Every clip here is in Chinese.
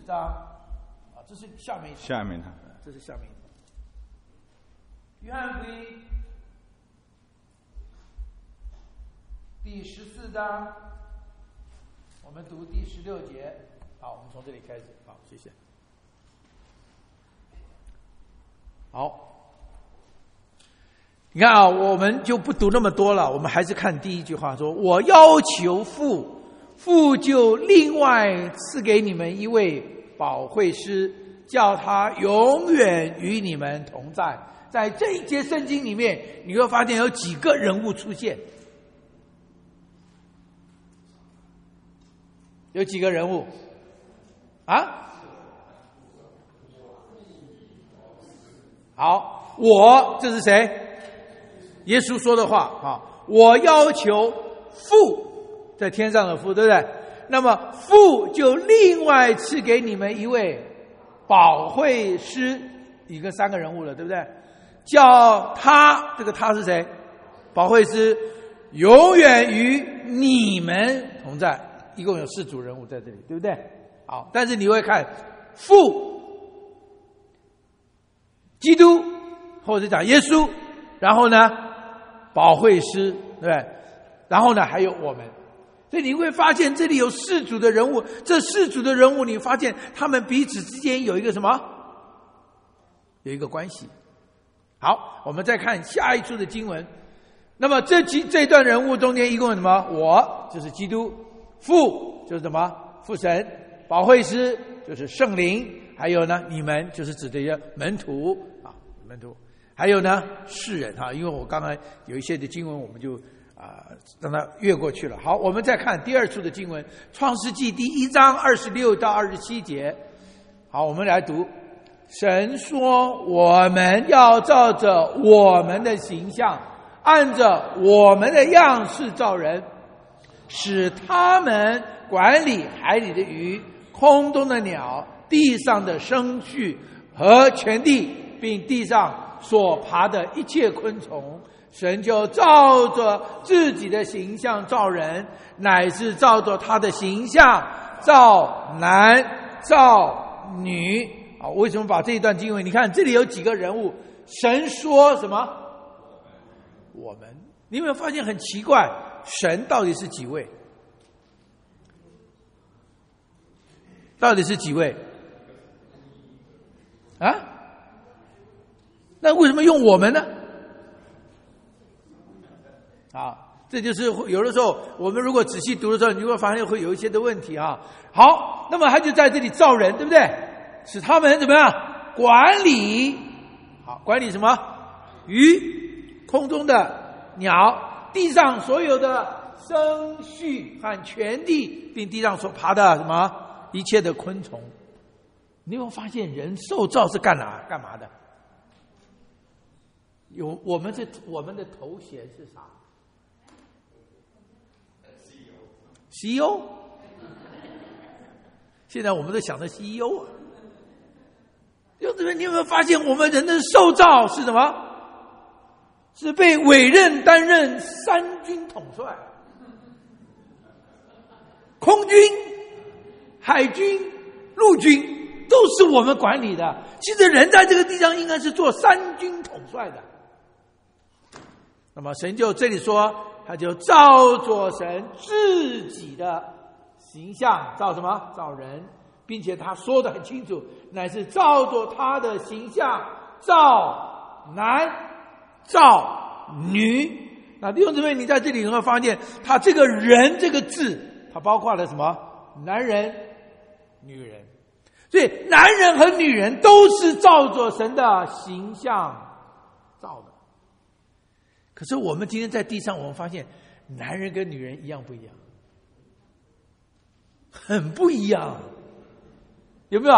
章啊，这是下面一场， 下面的， 这是下面一场。约翰福音第14章，我们读第16节。好，我们从这里开始。好，谢谢。好，你看啊，我们就不读那么多了，我们还是看第一句话说：“我要求父，父就另外赐给你们一位保惠师，叫他永远与你们同在。”在这一节圣经里面，你会发现有几个人物出现，有几个人物啊？好，这是谁？耶稣说的话啊！我要求父，在天上的父，对不对？那么父就另外赐给你们一位保惠师，一个三个人物了，对不对？叫他，这个他是谁？保惠师，永远与你们同在。一共有4组人物在这里，对不对？好，但是你会看父、基督，或者讲耶稣，然后呢，保惠师，对不对？然后呢，还有我们。所以你会发现这里有4组的人物，这4组的人物，你发现他们彼此之间有一个什么？有一个关系。好，我们再看下一处的经文。那么这段人物中间一共有什么？我就是基督，父就是什么？父神，保惠师就是圣灵，还有呢，你们就是指的一些门徒啊，门徒，还有呢，世人哈。因为我刚才有一些的经文，我们就让它越过去了。好，我们再看第2处的经文，创世纪第1章26到27节。好，我们来读。神说，我们要照着我们的形象，按着我们的样式造人，使他们管理海里的鱼、空中的鸟、地上的牲畜和全地，并地上所爬的一切昆虫。神就照着自己的形象造人，乃是照着他的形象造男造女。好，为什么把这一段经文？你看这里有几个人物，神说什么？我们，你有没有发现很奇怪？神到底是几位？到底是几位？啊？那为什么用我们呢？好，这就是有的时候我们如果仔细读的时候，你会发现会有一些的问题啊。好，那么他就在这里造人，对不对？使他们怎么样管理？好，管理什么？鱼、空中的鸟、地上所有的牲畜和全地，并地上所爬的什么一切的昆虫。你有没有发现人受造是干嘛的？有我们的头衔是啥？CEO。现在我们都想着 CEO 啊。你有没有发现我们人的受造是什么？是被委任担任3军统帅，空军、海军、陆军都是我们管理的。其实人在这个地上应该是做3军统帅的。那么神就这里说，他就照着神自己的形象造什么？造人，并且他说得很清楚，乃是照着他的形象造男造女。那弟兄姊妹，你在这里能够发现，他这个人这个字，它包括了什么？男人、女人。所以男人和女人都是照着神的形象造的。可是我们今天在地上，我们发现男人跟女人一样不一样？很不一样，有没有？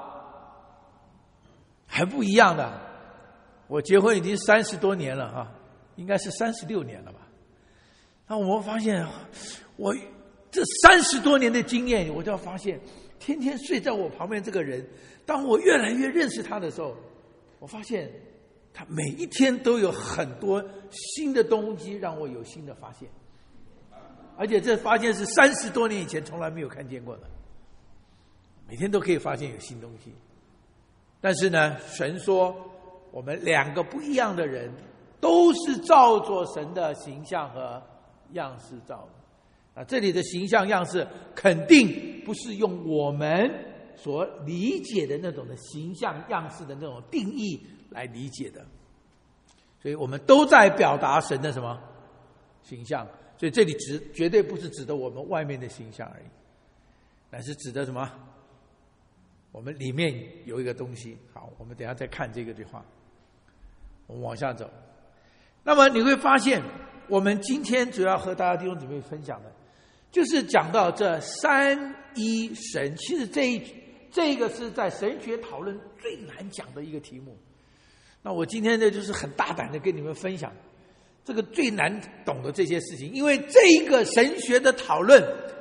还不一样的。我结婚已经30多年了啊，应该是36年了吧。那我发现，我这30多年的经验，我就要发现，天天睡在我旁边这个人，当我越来越认识他的时候，我发现他每一天都有很多新的东西让我有新的发现，而且这发现是30多年以前从来没有看见过的。 每天都可以发现有新东西。但是呢，神说我们两个不一样的人都是照着神的形象和样式造的。这里的形象样式肯定不是用我们所理解的那种的形象样式的那种定义来理解的。所以我们都在表达神的什么形象？所以这里绝对不是指的我们外面的形象而已，乃是指的什么？我们里面有一个东西。好，我们等一下再看这个句话。我们往下走。那么你会发现，我们今天主要和大家弟兄姊妹分享的，就是讲到这三一神。其实这个是在神学讨论最难讲的一个题目。那我今天呢，就是很大胆的跟你们分享这个最难懂的这些事情，因为这个神学的讨论，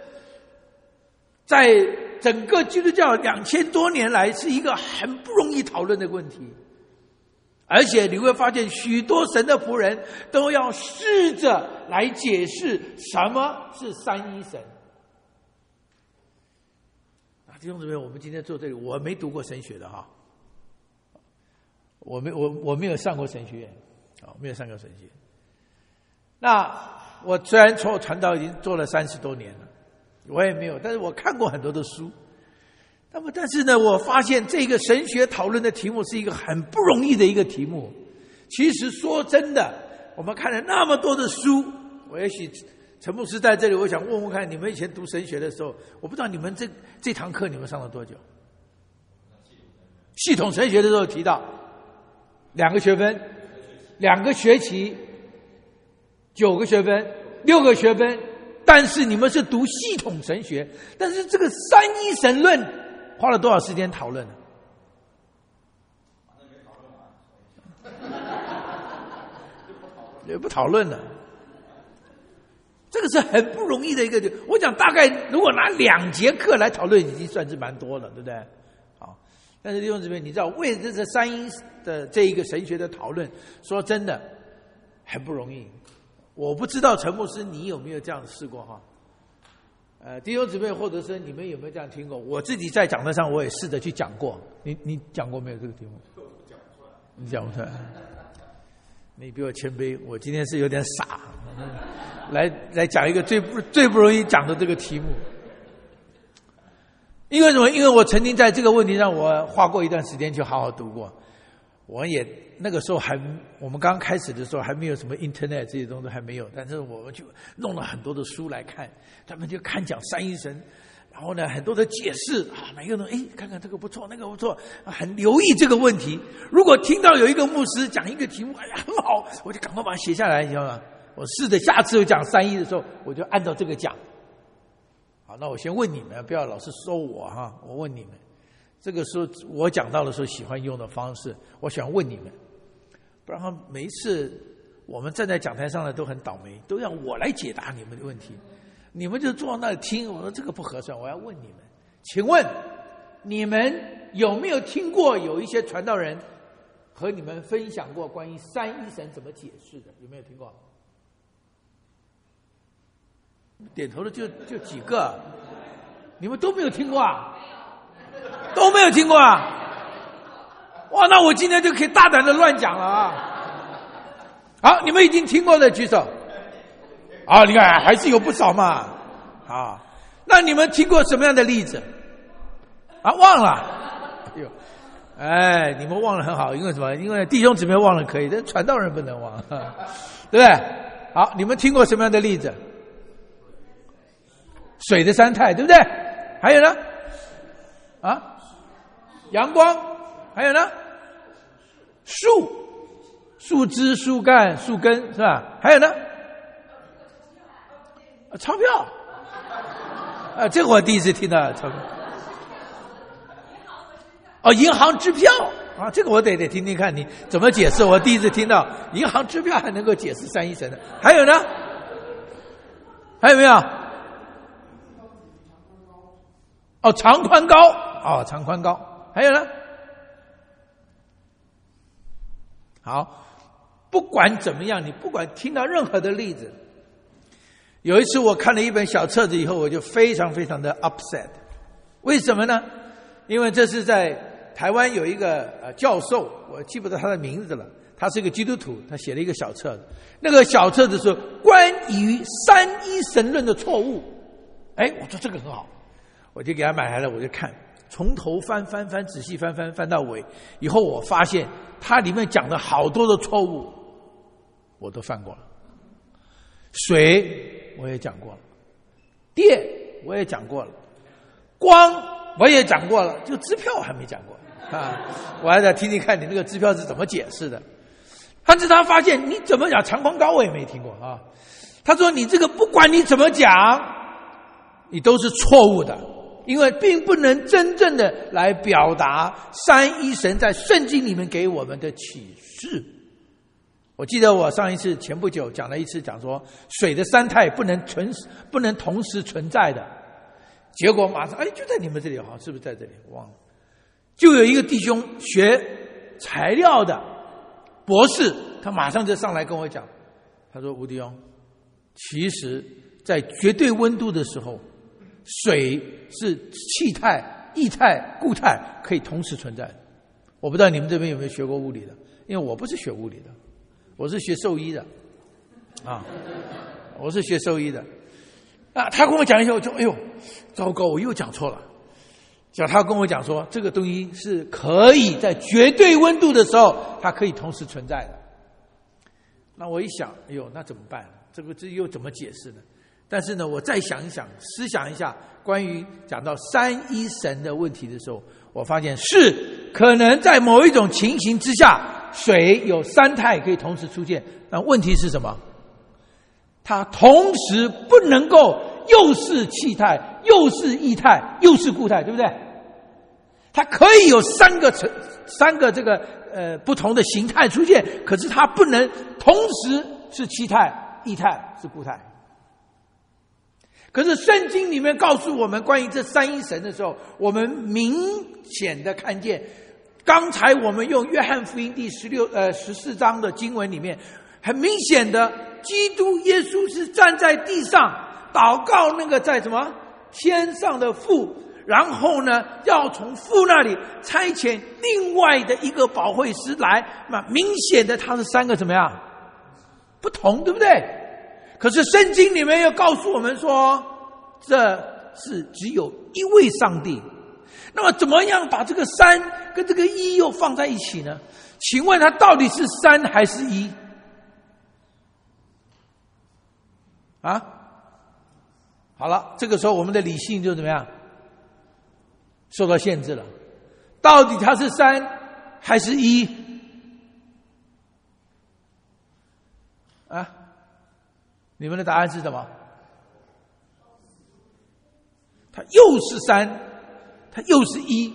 在整个基督教2000多年来是一个很不容易讨论的问题。而且你会发现，许多神的仆人都要试着来解释什么是三一神。弟兄姊妹，我们今天坐这里，我没读过神学的哈，我没有上过神学院，没有上过神学。那我虽然做传道已经做了30多年了，我也没有，但是我看过很多的书。但是呢，我发现这个神学讨论的题目是一个很不容易的一个题目。其实说真的，我们看了那么多的书，我也许陈牧师在这里，我想问问看，你们以前读神学的时候，我不知道你们这堂课你们上了多久？系统神学的时候提到2个学分，2个学期，9个学分，6个学分，但是你们是读系统神学，但是这个三一神论花了多少时间讨论呢？也不讨论了。这个是很不容易的一个，我讲大概如果拿2节课来讨论，已经算是蛮多了，对不对？好，但是弟兄姊妹，你知道为这是三一的这一个神学的讨论，说真的很不容易。我不知道陈牧师你有没有这样试过哈？弟兄姊妹，或者是你们有没有这样听过？我自己在讲台上我也试着去讲过。你讲过没有这个题目？你讲不出来。你比我谦卑，我今天是有点傻，来讲一个最不容易讲的这个题目。因为什么？因为我曾经在这个问题上，我花过一段时间去好好读过。我也那个时候我们刚开始的时候还没有什么 internet 这些东西还没有，但是我们就弄了很多的书来看，他们就看讲三一神，然后呢很多的解释啊，每个人看看这个不错，那个不错，很留意这个问题。如果听到有一个牧师讲一个题目，很好，我就赶快把它写下来，你知道吗？我试着下次我讲三一的时候，我就按照这个讲。好，那我先问你们，不要老是说我哈，我问你们。这个时候我讲到的时候喜欢用的方式，我想问你们，不然每一次我们站在讲台上的都很倒霉，都让我来解答你们的问题，你们就坐在那里听。我说这个不合算，我要问你们，请问你们有没有听过有一些传道人和你们分享过关于三一神怎么解释的？有没有听过？点头的就几个，你们都没有听过啊？都没有听过啊！哇，那我今天就可以大胆的乱讲了啊！好，你们已经听过的举手。啊，你看还是有不少嘛。啊，那你们听过什么样的例子？啊，忘了。你们忘了很好，因为什么？因为弟兄姊妹忘了可以，但传道人不能忘，对不对？好，你们听过什么样的例子？水的三态，对不对？还有呢？啊？阳光，还有呢？树枝、树干、树根，是吧？还有呢？钞票。这个我第一次听到钞票。银行支票啊，这个我得听听看你怎么解释。我第一次听到银行支票还能够解释三一神的。还有呢？还有没有？长宽高。长宽高。还有呢？好，不管怎么样，你不管听到任何的例子，有一次我看了一本小册子以后，我就非常非常的 upset。为什么呢？ 因为这是在台湾有一个教授，我记不得他的名字了，他是一个基督徒，他写了一个小册子，那个小册子是关于三一神论的错误。我说这个很好，我就给他买来了，我就看，从头翻，仔细翻到尾，以后我发现它里面讲的好多的错误我都犯过了。水我也讲过了，电我也讲过了，光我也讲过了，就支票我还没讲过我还在听听看你那个支票是怎么解释的。但是他发现你怎么讲长宽高我也没听过他说你这个不管你怎么讲你都是错误的，因为并不能真正的来表达三一神在圣经里面给我们的启示。我记得我上一次前不久讲了一次，讲说水的三态不能同时存在的，结果马上就在你们这里，是不是在这里忘了，就有一个弟兄学材料的博士，他马上就上来跟我讲，他说吴弟兄，其实在绝对温度的时候，水是气态、液态、固态可以同时存在的。我不知道你们这边有没有学过物理的，因为我不是学物理的，我是学兽医的我是学兽医的他跟我讲一下，我就糟糕，我又讲错了。他跟我讲说这个东西是可以在绝对温度的时候它可以同时存在的。那我一想那怎么办，这又怎么解释呢？但是呢我再想一想，思想一下关于讲到三一神的问题的时候，我发现是可能在某一种情形之下水有三态可以同时出现，但问题是什么？它同时不能够又是气态又是液态又是固态，对不对？它可以有三个这个不同的形态出现，可是它不能同时是气态、液态、是固态。可是圣经里面告诉我们关于这三一神的时候，我们明显的看见，刚才我们用约翰福音第14章的经文里面，很明显的基督耶稣是站在地上祷告那个在天上的父，然后呢要从父那里差遣另外的一个保惠师来，那明显的他是三个怎么样不同，对不对？可是圣经里面又告诉我们说这是只有一位上帝。那么怎么样把这个三跟这个一又放在一起呢？请问它到底是三还是一好了，这个时候我们的理性就怎么样受到限制了，到底它是三还是一你们的答案是什么？它又是三，它又是一。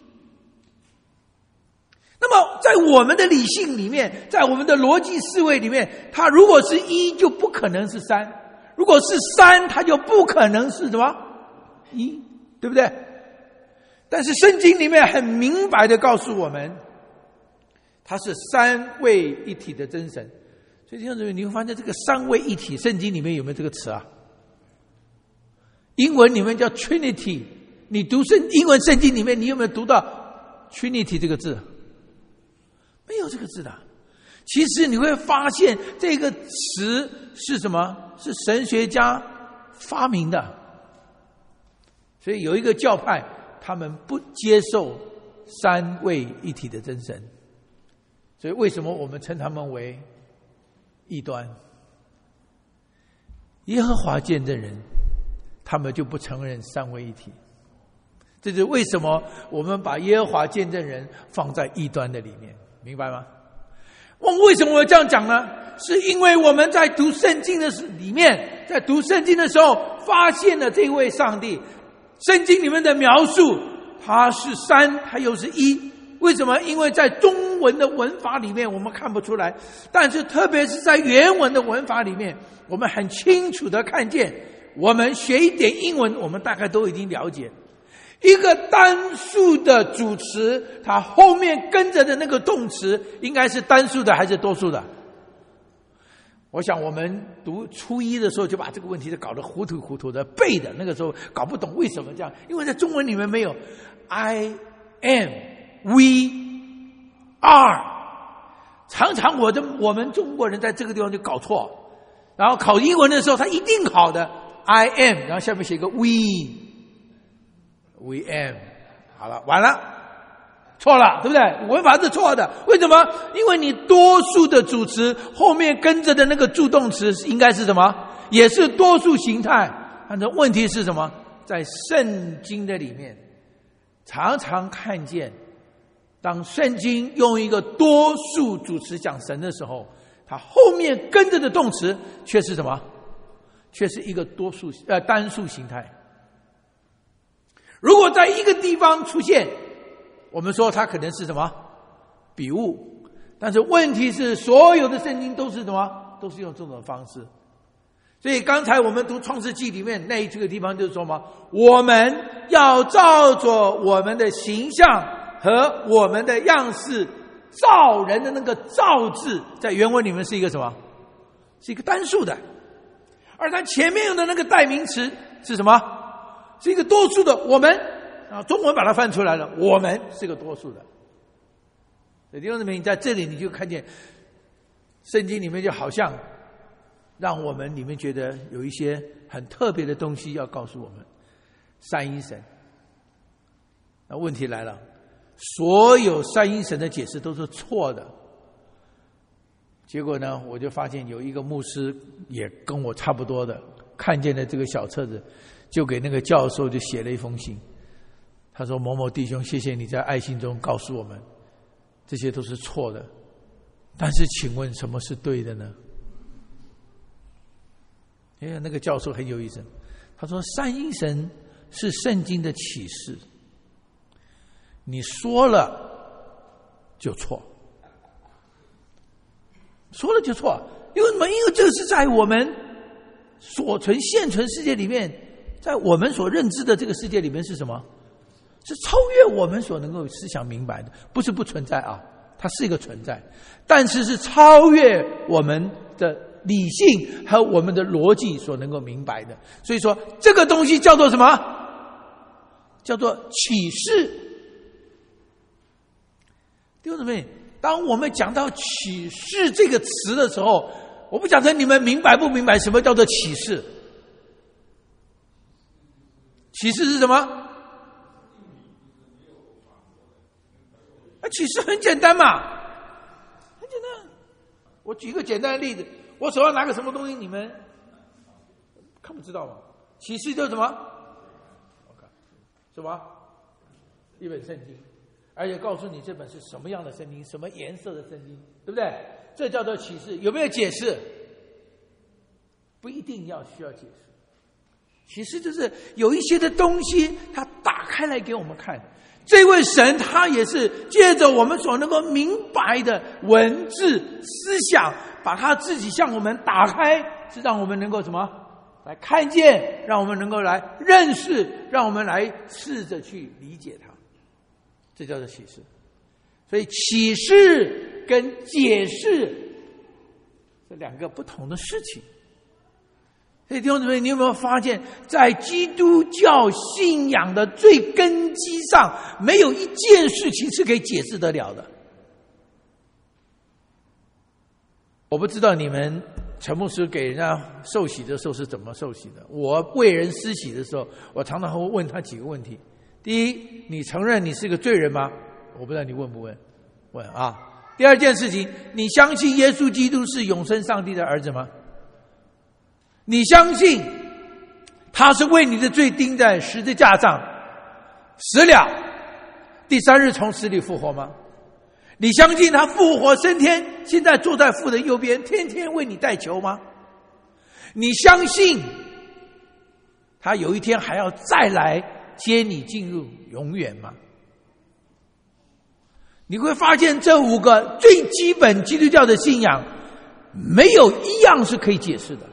那么在我们的理性里面，在我们的逻辑思维里面，它如果是一就不可能是三，如果是三它就不可能是什么一，对不对？但是圣经里面很明白的告诉我们，它是三位一体的真神。所以弟兄姊妹，你会发现这个三位一体圣经里面有没有这个词英文里面叫 Trinity， 你读英文圣经里面你有没有读到 Trinity 这个字？没有这个字的。其实你会发现这个词是什么？是神学家发明的。所以有一个教派他们不接受三位一体的真神，所以为什么我们称他们为异端？耶和华见证人他们就不承认三位一体，这就是为什么我们把耶和华见证人放在异端的里面，明白吗？为什么我这样讲呢？是因为我们在读圣经的里面，在读圣经的时候发现了这位上帝，圣经里面的描述他是三他又是一。为什么？因为在中文的文法里面我们看不出来，但是特别是在原文的文法里面，我们很清楚的看见，我们学一点英文我们大概都已经了解，一个单数的主词它后面跟着的那个动词应该是单数的还是多数的？ 我想我们读初一的时候就把这个问题搞得糊涂糊涂的背的，那个时候搞不懂为什么这样，因为在中文里面没有 I am we are， 常常我们中国人在这个地方就搞错，然后考英文的时候他一定考的 I am， 然后下面写个 we am， 好了，完了，错了，对不对？文法是错的，为什么？因为你多数的主词后面跟着的那个助动词应该是什么？也是多数形态。但是问题是什么？在圣经的里面，常常看见，当圣经用一个多数主词讲神的时候，它后面跟着的动词却是什么？却是一个单数形态。如果在一个地方出现，我们说它可能是什么？笔误。但是问题是所有的圣经都是什么？都是用这种方式。所以刚才我们读创世纪里面这个地方就是说嘛，我们要照着我们的形象和我们的样式造人的那个造字，在原文里面是一个什么？是一个单数的。而它前面用的那个代名词是什么？是一个多数的我们。中文把它翻出来了，我们是个多数的。所以弟兄姊妹，你在这里你就看见圣经里面就好像让我们里面觉得有一些很特别的东西要告诉我们。三一神，那问题来了，所有三一神的解释都是错的。结果呢，我就发现有一个牧师也跟我差不多的，看见了这个小册子，就给那个教授就写了一封信。他说：某某弟兄，谢谢你在爱心中告诉我们，这些都是错的。但是请问什么是对的呢？那个教授很有意思，他说三一神是圣经的启示，你说了就错，说了就错。因为什么？因为这是在我们现存世界里面，在我们所认知的这个世界里面是什么？是超越我们所能够思想明白的，不是不存在啊，它是一个存在，但是是超越我们的理性和我们的逻辑所能够明白的。所以说这个东西叫做什么？叫做启示。弟兄姊妹，当我们讲到启示这个词的时候，我不晓得你们明白不明白什么叫做启示。启示是什么？启示很简单嘛，很简单。我举一个简单的例子，我手上拿个什么东西，你们看不知道吗？启示就是什么？什么？一本圣经，而且告诉你这本是什么样的圣经，什么颜色的圣经，对不对？这叫做启示。有没有解释？不一定需要解释。启示就是有一些的东西，它打开来给我们看。这位神他也是借着我们所能够明白的文字思想，把他自己向我们打开，是让我们能够什么？来看见，让我们能够来认识，让我们来试着去理解它。这叫做启示。所以启示跟解释这两个不同的事情。所以弟兄姊妹，你有没有发现，在基督教信仰的最根基上，没有一件事情是可以解释得了的？我不知道你们陈牧师给人家受洗的时候是怎么受洗的。我为人施洗的时候，我常常会问他几个问题。第一，你承认你是个罪人吗？我不知道你问不问？问啊。第二件事情，你相信耶稣基督是永生上帝的儿子吗？你相信他是为你的罪钉在十字架上死了，第三日从死里复活吗？你相信他复活升天，现在坐在父的右边，天天为你代求吗？你相信他有一天还要再来接你进入永远吗？你会发现这五个最基本基督教的信仰，没有一样是可以解释的。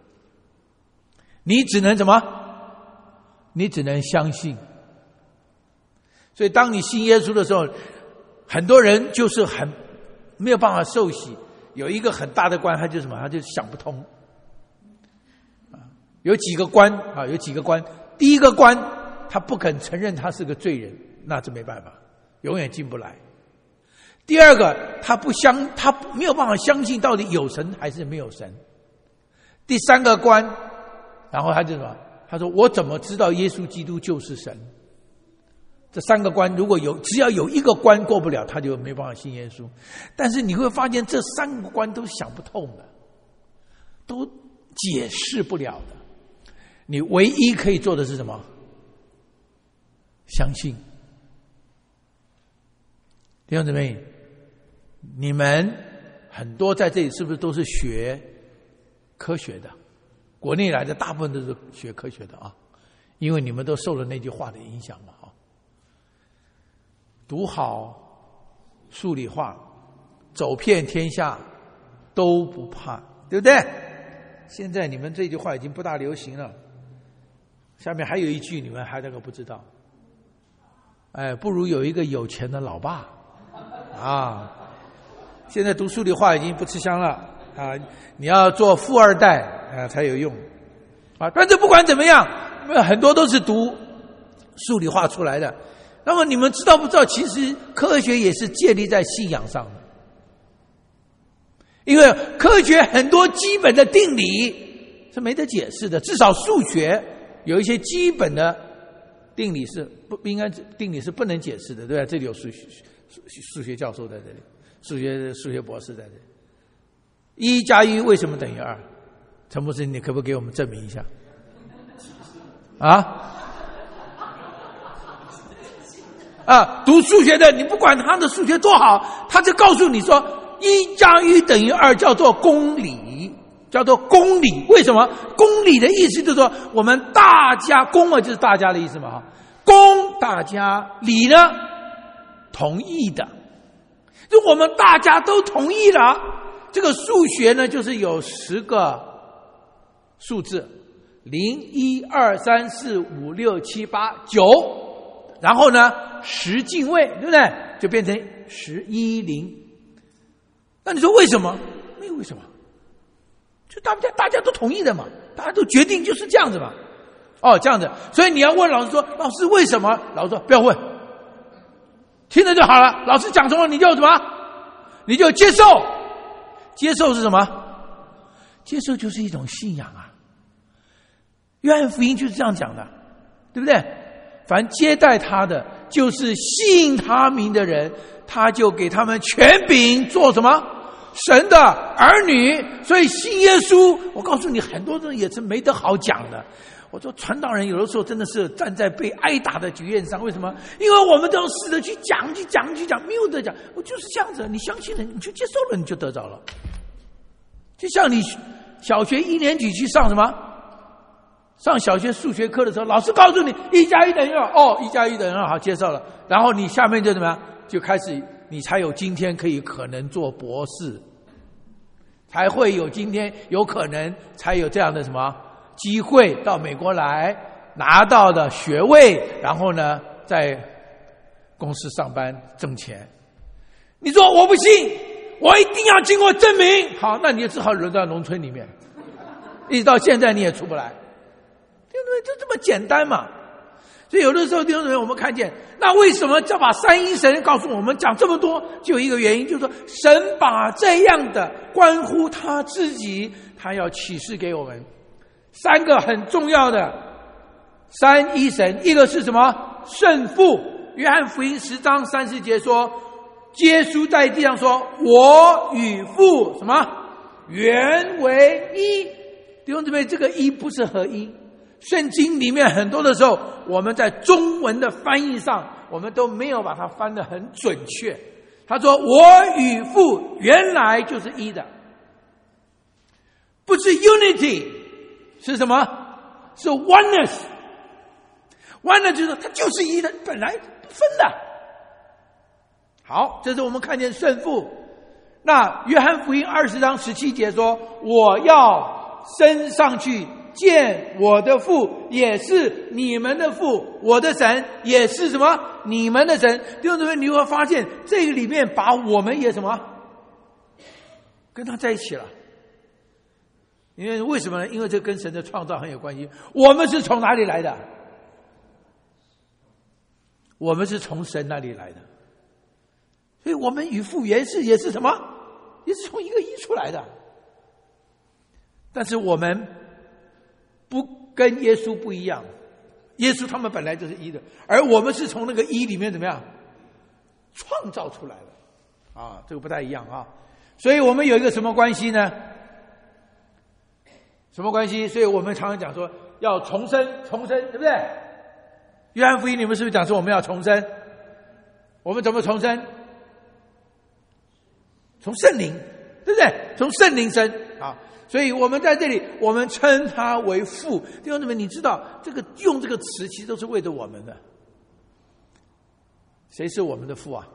你只能什么？你只能相信。所以当你信耶稣的时候，很多人就是很没有办法受洗， 有一个很大的官，他就什么？他就想不通。有几个官，第一个官他不肯承认他是个罪人，那这没办法，永远进不来。第二个，他没有办法相信到底有神还是没有神。第三个官，然后他就什么？他说我怎么知道耶稣基督就是神？这三个关只要有一个关过不了，他就没办法信耶稣。但是你会发现这三个关都想不通的，都解释不了的。你唯一可以做的是什么？相信。弟兄姊妹，你们很多在这里是不是都是学科学的？国内来的大部分都是学科学的啊，因为你们都受了那句话的影响嘛。读好数理化，走遍天下都不怕，对不对？现在你们这句话已经不大流行了。下面还有一句你们还不知道，不如有一个有钱的老爸啊！现在读数理化已经不吃香了啊！你要做富二代才有用啊！但是不管怎么样，很多都是读数理化出来的。那么你们知道不知道，其实科学也是建立在信仰上的。因为科学很多基本的定理是没得解释的，至少数学有一些基本的定理是不能解释的，对吧？这里有数学教授在这里，数学博士在这里。1加1为什么等于2？陈牧师，你可不可以给我们证明一下？读数学的，你不管他的数学多好，他就告诉你说1加1等于2，叫做公理，叫做公理。为什么？公理的意思就是说，我们大家，公就是大家的意思嘛，公大家，理呢同意的，就我们大家都同意了。这个数学呢，就是有10个数字，0、1、2、3、4、5、6、7、8、9。然后呢，10进位，对不对？就变成1010。那你说为什么？没有为什么，就大家都同意的嘛，大家都决定就是这样子嘛。这样子，所以你要问老师说，老师为什么？老师说不要问，听着就好了。老师讲什么你就什么，你就接受。接受是什么？接受就是一种信仰啊。约翰福音就是这样讲的，对不对？凡接待他的，就是信他名的人，他就给他们权柄做什么？神的儿女。所以信耶稣，我告诉你，很多人也是没得好讲的。我说传道人有的时候真的是站在被挨打的局面上，为什么？因为我们都要试着去讲，没有得讲。我就是这样子，你相信了，你就接受了，你就得着了。就像你小学1年级去上什么？上小学数学课的时候，老师告诉你1加1等于2，1加1等于2，好，接受了。然后你下面就怎么样？就开始，你才有今天可能做博士，才会有今天有可能才有这样的什么机会到美国来拿到的学位，然后呢在公司上班挣钱。你说我不信，我一定要经过证明。好，那你也只好留在农村里面，一直到现在你也出不来。就这么简单嘛。所以有的时候弟兄姊妹，我们看见，那为什么要把三一神告诉我们讲这么多？就有一个原因，就是说神把这样的关乎他自己，他要启示给我们3个很重要的三一神。一个是什么？圣父。约翰福音10章30节说，耶稣在地上说，我与父什么原为一。弟兄姊妹，这个一不是合一。圣经里面很多的时候，我们在中文的翻译上，我们都没有把它翻得很准确。他说我与父原来就是一的，不是 unity， 是什么？是 oneness。 oneness 就是它就是一的，本来不分的。好，这是我们看见圣父。那约翰福音20章17节说，我要升上去见我的父，也是你们的父，我的神也是什么？你们的神。弟兄姊妹，你会发现这个里面把我们也什么跟他在一起了。因为什么呢？因为这跟神的创造很有关系。我们是从哪里来的？我们是从神那里来的，所以我们与父原是也是什么？也是从一个一出来的。但是我们不跟耶稣不一样，耶稣他们本来就是一的，而我们是从那个一里面怎么样创造出来的啊？这个不太一样啊。所以我们有一个什么关系呢？什么关系？所以我们常常讲说要重生，对不对？约翰福音你们是不是讲说我们要重生？我们怎么重生？从圣灵，对不对？从圣灵生啊！所以我们在这里，我们称他为父。弟兄姊妹，你知道这个用这个词其实都是为着我们的。谁是我们的父啊？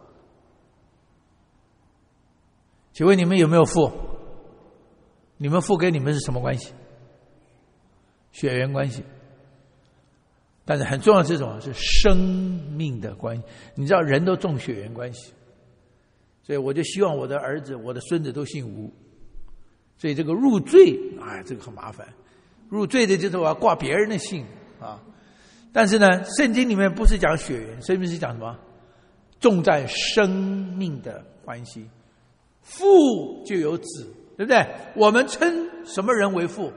请问你们有没有父？你们父跟你们是什么关系？血缘关系。但是很重要的是什么？是生命的关系。你知道人都重血缘关系，所以我就希望我的儿子、我的孙子都姓吴。所以这个入赘，这个很麻烦。入赘的就是我要挂别人的姓啊。但是呢，圣经里面不是讲血缘，圣经是讲什么？重在生命的关系。父就有子，对不对？我们称什么人为父？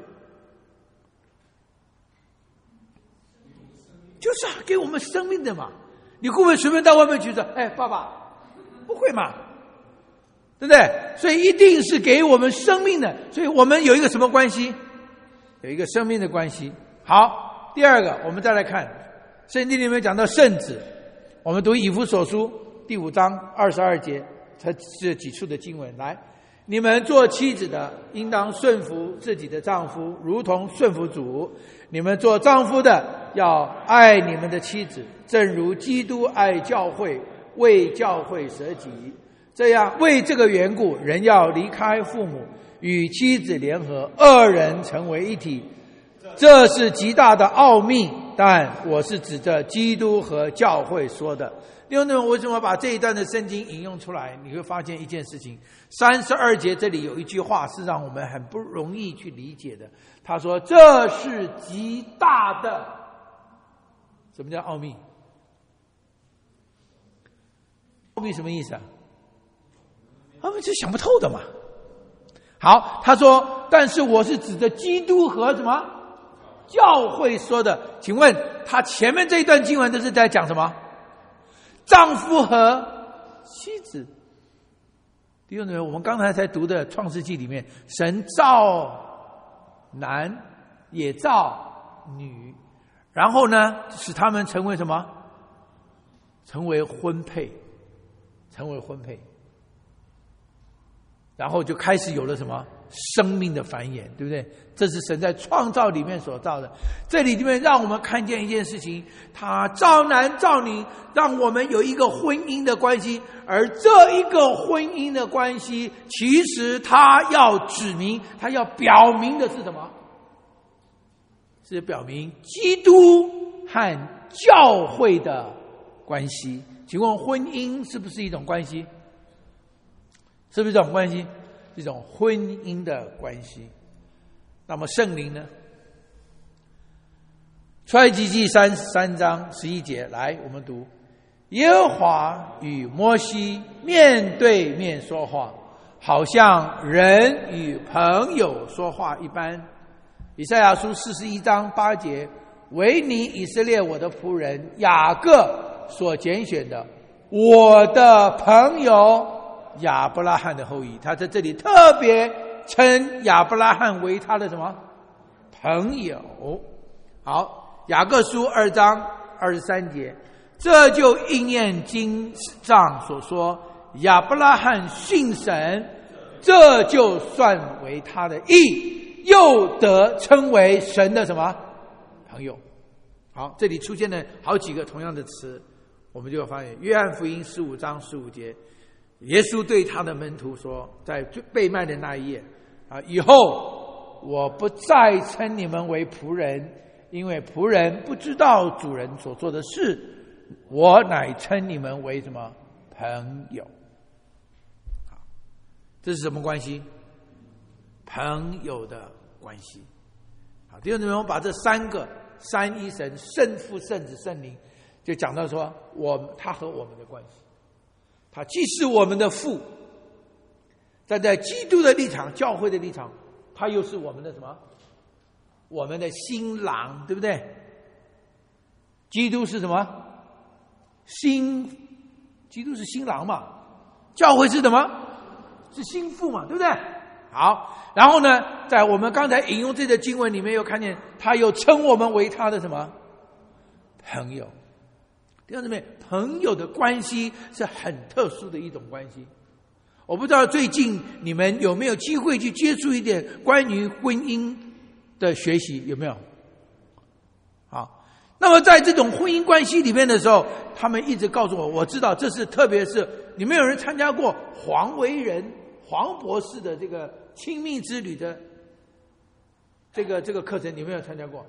就是给我们生命的嘛。你会不会随便到外面去说，爸爸？不会嘛，对不对？所以一定是给我们生命的。所以我们有一个什么关系？有一个生命的关系。好，第二个，我们再来看圣经里面讲到圣子。我们读以弗所书第5章22节，这几处的经文。来，你们做妻子的应当顺服自己的丈夫，如同顺服主。你们做丈夫的要爱你们的妻子，正如基督爱教会，为教会舍己。这样，为这个缘故，人要离开父母，与妻子联合，二人成为一体。这是极大的奥秘，但我是指着基督和教会说的。弟兄们，为什么把这一段的圣经引用出来？你会发现一件事情，32节这里有一句话是让我们很不容易去理解的。他说这是极大的，什么叫奥秘？奥秘什么意思啊？奥秘是想不透的嘛。好，他说但是我是指着基督和什么教会说的。请问他前面这一段经文都是在讲什么？丈夫和妻子。弟兄姊妹，我们刚才才读的创世纪里面，神造男也造女，然后呢使他们成为什么？成为婚配，然后就开始有了什么生命的繁衍，对不对？这是神在创造里面所造的。这里面让我们看见一件事情，他造男造女，让我们有一个婚姻的关系。而这一个婚姻的关系，其实他要指明，他要表明的是什么？是表明基督和教会的关系。请问婚姻是不是一种关系？是不是一种关系？一种婚姻的关系。那么圣灵呢？出埃及记3章11节，来，我们读：耶和华与摩西面对面说话，好像人与朋友说话一般。以赛亚书41章8节，唯你以色列我的仆人雅各所拣选的，我的朋友亚伯拉罕的后裔。他在这里特别称亚伯拉罕为他的什么？朋友。好，雅各书2章23节，这就应验经上所说，亚伯拉罕信神，这就算为他的义，又得称为神的什么？朋友。好，这里出现了好几个同样的词，我们就会发现约翰福音15章15节，耶稣对他的门徒说，在被卖的那一夜以后我不再称你们为仆人，因为仆人不知道主人所做的事，我乃称你们为什么？朋友。好，这是什么关系？ 朋友的关系。好，弟兄姊妹，我们把这三个三一神圣父、圣子、圣灵，就讲到说，他和我们的关系，他既是我们的父，站在基督的立场、教会的立场，他又是我们的什么？我们的新郎，对不对？基督是什么？基督是新郎嘛，教会是什么？是新妇嘛，对不对？好，然后呢，在我们刚才引用这个经文里面，又看见他又称我们为他的什么朋友？弟兄姊妹，朋友的关系是很特殊的一种关系。我不知道最近你们有没有机会去接触一点关于婚姻的学习，有没有？好，那么在这种婚姻关系里面的时候，他们一直告诉我，我知道这是特别是你们有人参加过黄维仁黄博士的这个亲密之旅的这个课程，你们有参加过？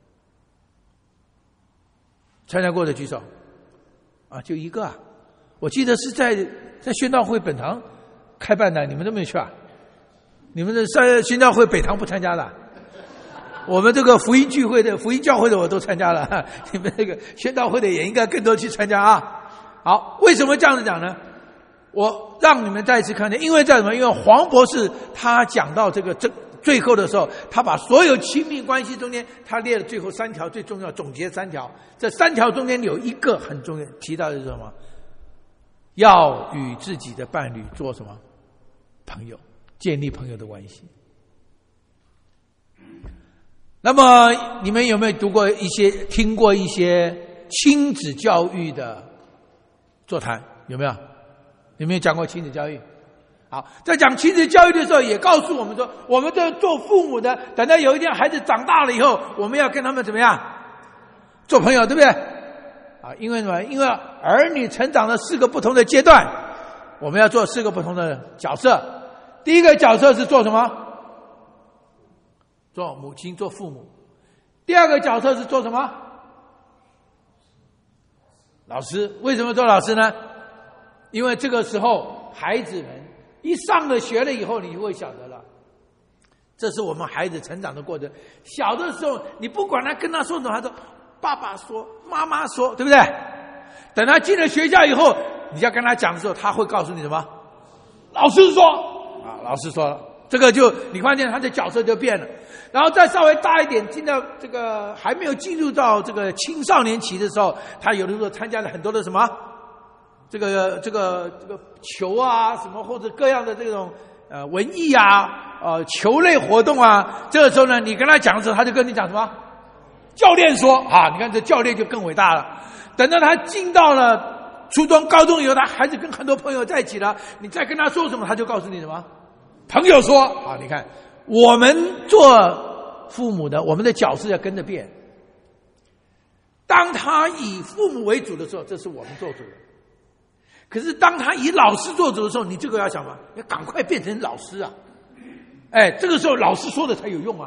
参加过的举手。啊，就一个啊！我记得是在宣道会本堂开办的，你们都没有去啊？你们的宣道会北堂不参加的？我们这个福音聚会的、福音教会的我都参加了，你们这个宣道会的也应该更多去参加啊！好，为什么这样子讲呢？我让你们再一次看见，因为在什么？因为黄博士他讲到这最后的时候，他把所有亲密关系中间，他列了最后3条最重要，总结3条。这3条中间有一个很重要，提到的是什么？要与自己的伴侣做什么？朋友，建立朋友的关系。那么你们有没有听过一些亲子教育的座谈？有没有？有没有讲过亲子教育？好，在讲亲子教育的时候，也告诉我们说，我们这做父母的，等到有一天孩子长大了以后，我们要跟他们怎么样做朋友，对不对？啊，因为什么？因为儿女成长了4个不同的阶段，我们要做4个不同的角色。第一个角色是做什么？做母亲，做父母。第二个角色是做什么？老师。为什么做老师呢？因为这个时候孩子们一上了学了以后，你就会晓得了，这是我们孩子成长的过程。小的时候你不管他跟他说什么，他说爸爸说妈妈说，对不对？等他进了学校以后，你要跟他讲的时候，他会告诉你什么？老师说啊，老师说了。这个就你发现他的角色就变了。然后再稍微大一点，进到这个还没有进入到这个青少年期的时候，他有的时候参加了很多的什么这个球啊什么，或者各样的这种文艺啊球类活动啊。这个时候呢，你跟他讲的时候，他就跟你讲什么？教练说啊，你看这教练就更伟大了。等到他进到了初中高中以后，他还是跟很多朋友在一起了，你再跟他说什么，他就告诉你什么？朋友说啊，你看我们做父母的，我们的角色要跟着变。当他以父母为主的时候，这是我们做主的。可是当他以老师做主的时候，你这个要想嘛，要赶快变成老师啊！这个时候老师说的才有用啊。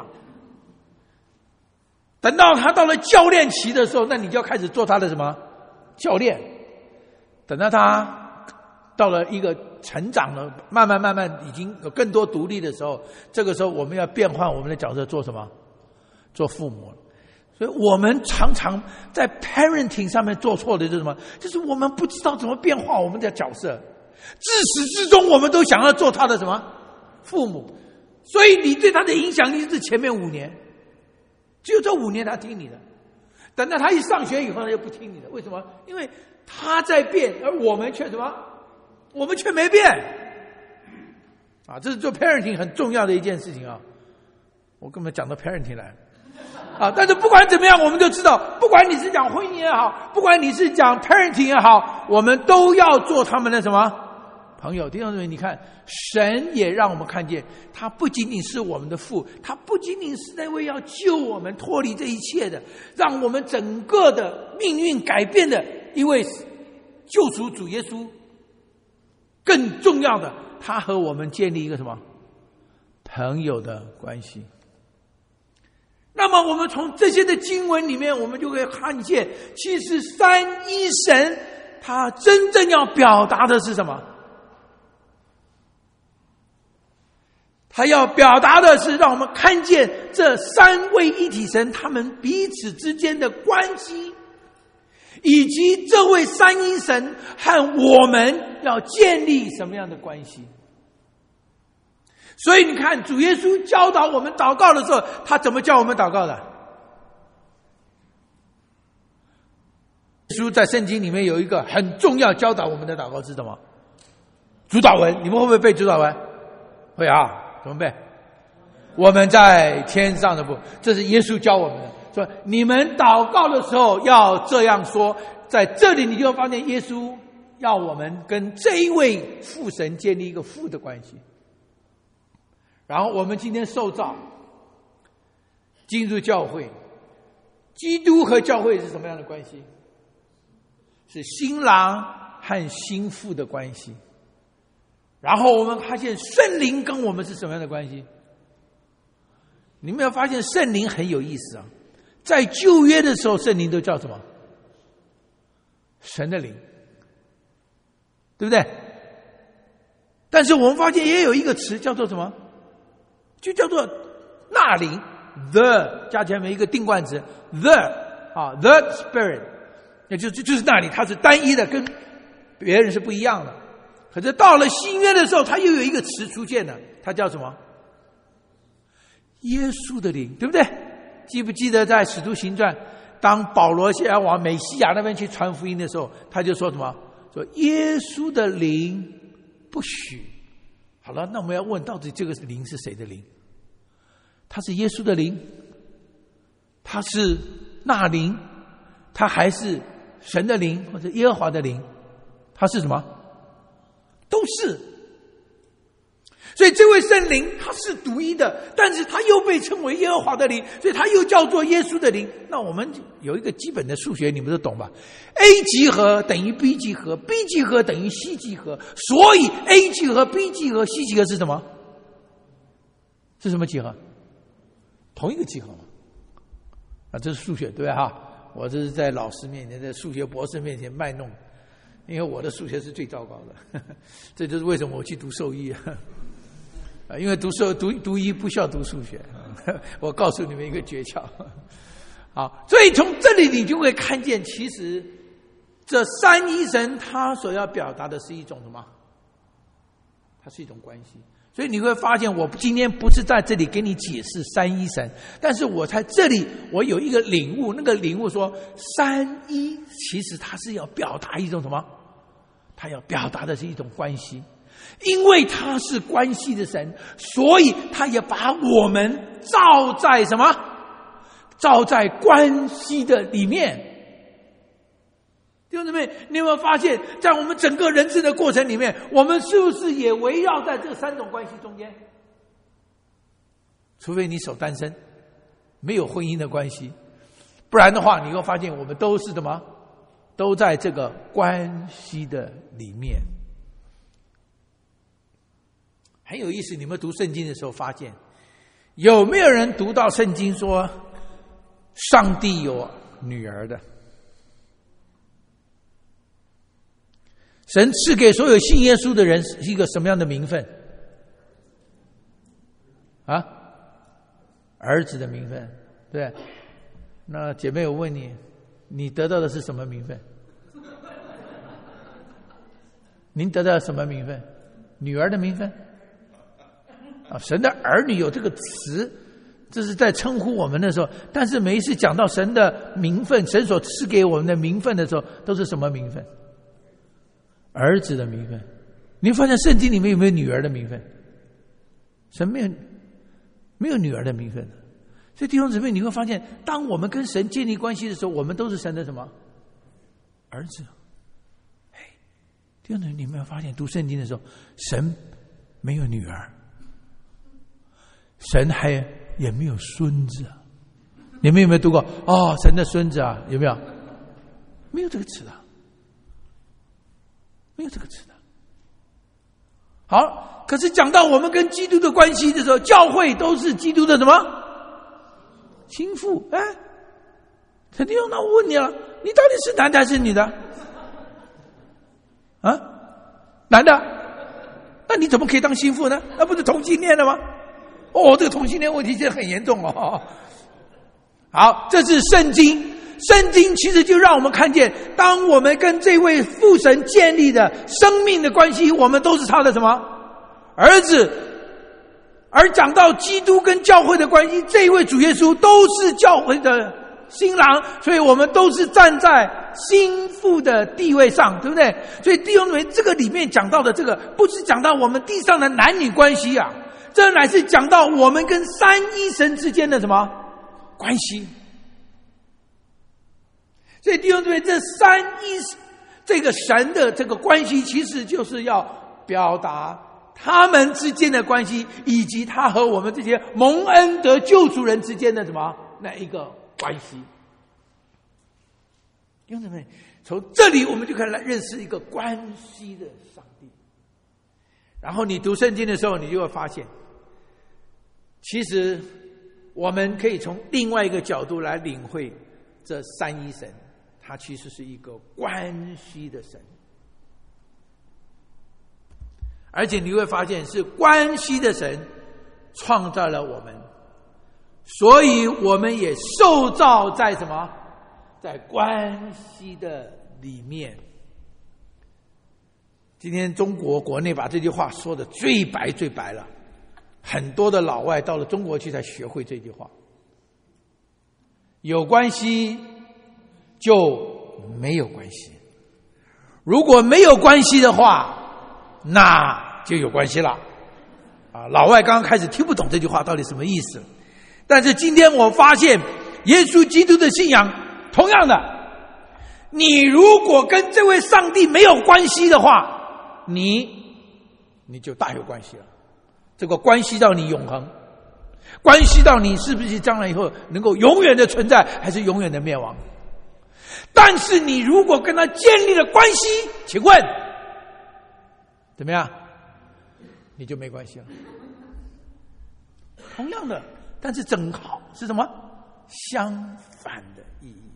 等到他到了教练期的时候，那你就要开始做他的什么教练。等到他到了一个成长了，慢慢已经有更多独立的时候，这个时候我们要变换我们的角色，做什么？做父母。所以我们常常在 parenting 上面做错的就是什么？就是我们不知道怎么变化我们的角色，自始至终我们都想要做他的什么父母。所以你对他的影响力是前面5年，只有这5年他听你的。等到他一上学以后，他就不听你的。为什么？因为他在变，而我们却什么？我们却没变啊！这是做 parenting 很重要的一件事情啊！我根本讲到 parenting 来啊！但是不管怎么样，我们就知道，不管你是讲婚姻也好，不管你是讲 parenting 也好，我们都要做他们的什么朋友。弟兄姊妹，你看，神也让我们看见，他不仅仅是我们的父，他不仅仅是那位要救我们脱离这一切的，让我们整个的命运改变的一位救赎主耶稣。更重要的，他和我们建立一个什么朋友的关系。那么我们从这些的经文里面，我们就可以看见，其实三一神他真正要表达的是什么？ 他要表达的是让我们看见这三位一体神他们彼此之间的关系，以及这位三一神和我们要建立什么样的关系。所以你看，主耶稣教导我们祷告的时候，他怎么教我们祷告的？耶稣在圣经里面有一个很重要教导我们的祷告是什么？主祷文。你们会不会背主祷文？会啊。怎么背？我们在天上的父，这是耶稣教我们的，说你们祷告的时候要这样说。在这里你就会发现耶稣要我们跟这一位父神建立一个父的关系。然后我们今天受造进入教会，基督和教会是什么样的关系？是新郎和新妇的关系。然后我们发现圣灵跟我们是什么样的关系？你们要发现圣灵很有意思啊！在旧约的时候，圣灵都叫什么？神的灵，对不对？但是我们发现也有一个词叫做什么？就叫做那灵 ，the 加前面一个定冠词 the Spirit， 也就是那里，它是单一的，跟别人是不一样的。可是到了新约的时候，它又有一个词出现了，它叫什么？耶稣的灵，对不对？记不记得在使徒行传，当保罗现在往美西亚那边去传福音的时候，他就说什么？说耶稣的灵不许。好了，那我们要问，到底这个灵是谁的灵？他是耶稣的灵，他是那灵，他还是神的灵，或者耶和华的灵？他是什么？都是。所以这位圣灵他是独一的，但是他又被称为耶和华的灵，所以他又叫做耶稣的灵。那我们有一个基本的数学，你们都懂吧？ A 集合等于 B 集合， B 集合等于 C 集合，所以 A 集合 B 集合 C 集合是什么？是什么集合？同一个集合嘛。啊，这是数学，对吧？哈，我这是在老师面前，在数学博士面前卖弄，因为我的数学是最糟糕的，这就是为什么我去读兽医因为读医不需要读数学。我告诉你们一个诀窍。好，所以从这里你就会看见，其实这三一神他所要表达的是一种什么？它是一种关系。所以你会发现，我今天不是在这里给你解释三一神，但是我在这里我有一个领悟，那个领悟说，三一其实它是要表达一种什么？它要表达的是一种关系。因为他是关系的神，所以他也把我们造在什么？造在关系的里面。弟兄姊妹，你有没有发现，在我们整个人生的过程里面，我们是不是也围绕在这三种关系中间？除非你守单身，没有婚姻的关系，不然的话，你会发现我们都是什么？都在这个关系的里面。很有意思，你们读圣经的时候发现，有没有人读到圣经说上帝有女儿的？神赐给所有信耶稣的人是一个什么样的名分？啊，儿子的名分，对。那姐妹，我问你，你得到的是什么名分？您得到什么名分？女儿的名分？啊，神的儿女有这个词，这是在称呼我们的时候。但是每一次讲到神的名分，神所赐给我们的名分的时候，都是什么名分？儿子的名分。你发现圣经里面有没有女儿的名分？神没有女儿的名分。所以弟兄姊妹，你会发现，当我们跟神建立关系的时候，我们都是神的什么？儿子。弟兄姊妹，你有没有发现，读圣经的时候，神没有女儿，神也没有孙子。你们有没有读过？哦，神的孙子啊，有没有？没有这个词啊，没有这个词的。好，可是讲到我们跟基督的关系的时候，教会都是基督的什么？心腹。哎，陈弟兄，那我问你了，你到底是男的还是女的？啊，男的，那你怎么可以当心腹呢？那不是同性恋了吗？ 这个同性恋问题现在很严重哦。好，这是圣经。圣经其实就让我们看见，当我们跟这位父神建立的生命的关系，我们都是他的什么？儿子。而讲到基督跟教会的关系，这一位主耶稣都是教会的新郎，所以我们都是站在新妇的地位上，对不对？所以弟兄们，这个里面讲到的这个，不是讲到我们地上的男女关系啊，这乃是讲到我们跟三一神之间的什么关系？所以弟兄们，这三一这个神的这个关系，其实就是要表达他们之间的关系，以及他和我们这些蒙恩得救赎人之间的什么那一个关系。弟兄姊妹，从这里我们就可以来认识一个关系的上帝。然后你读圣经的时候，你就会发现，其实我们可以从另外一个角度来领会这三一神，他其实是一个关系的神。而且你会发现，是关系的神创造了我们，所以我们也受造在什么？在关系的里面。今天中国国内把这句话说的最白最白了，很多的老外到了中国去才学会这句话。有关系就没有关系，如果没有关系的话，那就有关系了。老外刚刚开始听不懂这句话到底什么意思，但是今天我发现耶稣基督的信仰同样的，你如果跟这位上帝没有关系的话，你就大有关系了。这个关系到你永恒，关系到你是不是将来以后能够永远的存在，还是永远的灭亡。但是你如果跟他建立了关系，请问怎么样？你就没关系了。同样的，但是正好是什么？相反的意义。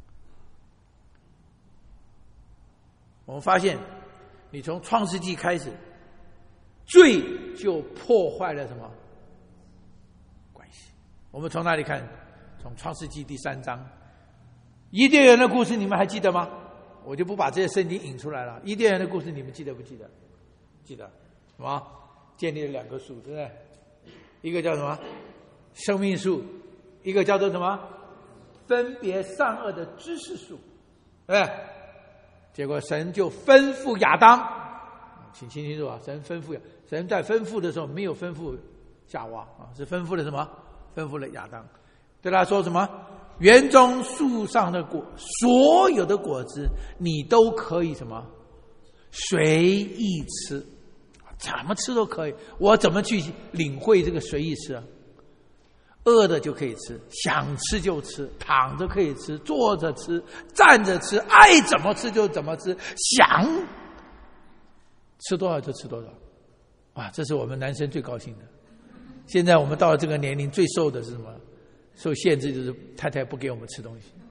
我们发现，你从创世纪开始，罪就破坏了什么关系？我们从哪里看？从创世纪第3章，伊甸园的故事，你们还记得吗？我就不把这些圣经引出来了。伊甸园的故事，你们记得不记得？记得，什么？建立了2棵树，对不对？一个叫什么？生命树，一个叫做什么？分别善恶的知识树，对不对？结果神就吩咐亚当，请听清楚啊！神在吩咐的时候没有吩咐夏娃啊，是吩咐了什么？吩咐了亚当，对他说什么？园中树上的果，所有的果子，你都可以什么？随意吃。怎么吃都可以，我怎么去领会这个随意吃啊？饿的就可以吃，想吃就吃，躺着可以吃，坐着吃，站着吃，爱怎么吃就怎么吃，想吃多少就吃多少。这是我们男生最高兴的。现在我们到了这个年龄，最受的是什么？受限制就是太太不给我们吃东西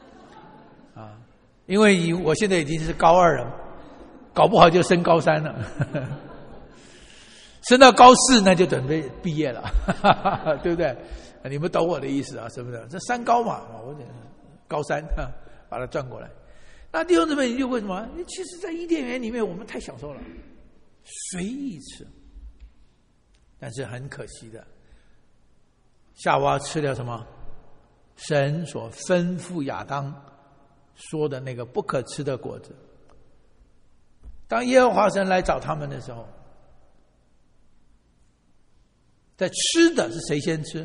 因为我现在已经是高2了，搞不好就升高3了。升到高4那就准备毕业了，对不对？你们懂我的意思啊？是不是？这3高嘛，我高3把它转过来。那弟兄姊妹，你就为什么？其实，在伊甸园里面，我们太享受了，随意吃。但是很可惜的，夏娃吃了什么？神所吩咐亚当说的那个不可吃的果子。当耶和华神来找他们的时候，在吃的是谁先吃？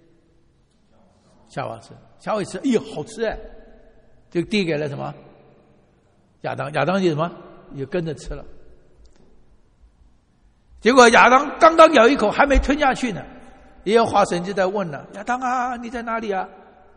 夏娃吃，夏娃吃，哎呦，好吃哎，就递给了什么？亚当，亚当就什么？也跟着吃了。结果亚当刚刚咬一口，还没吞下去呢，耶和华神就在问了：亚当啊，你在哪里啊？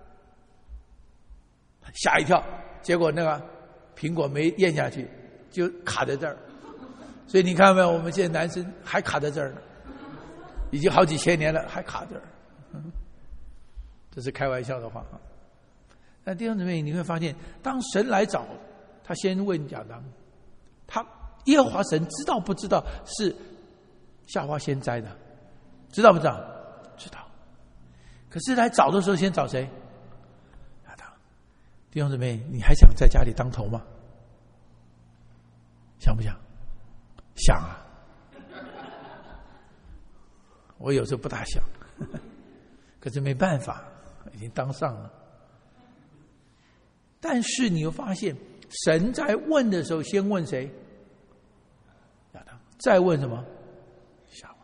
吓一跳，结果那个苹果没咽下去，就卡在这儿。所以你看到没有？我们现在男生还卡在这儿呢。已经好几千年了，还卡这儿，这是开玩笑的话。但弟兄姊妹，你会发现，当神来找他，先问亚当，他耶和华神知道不知道是夏娃先摘的？知道不知道？ 知道。可是来找的时候，先找谁？亚当。弟兄姊妹，你还想在家里当头吗？想不想？想啊。我有时候不大想，可是没办法，已经当上了。但是你又发现，神在问的时候，先问谁？亚当。再问什么？夏娃。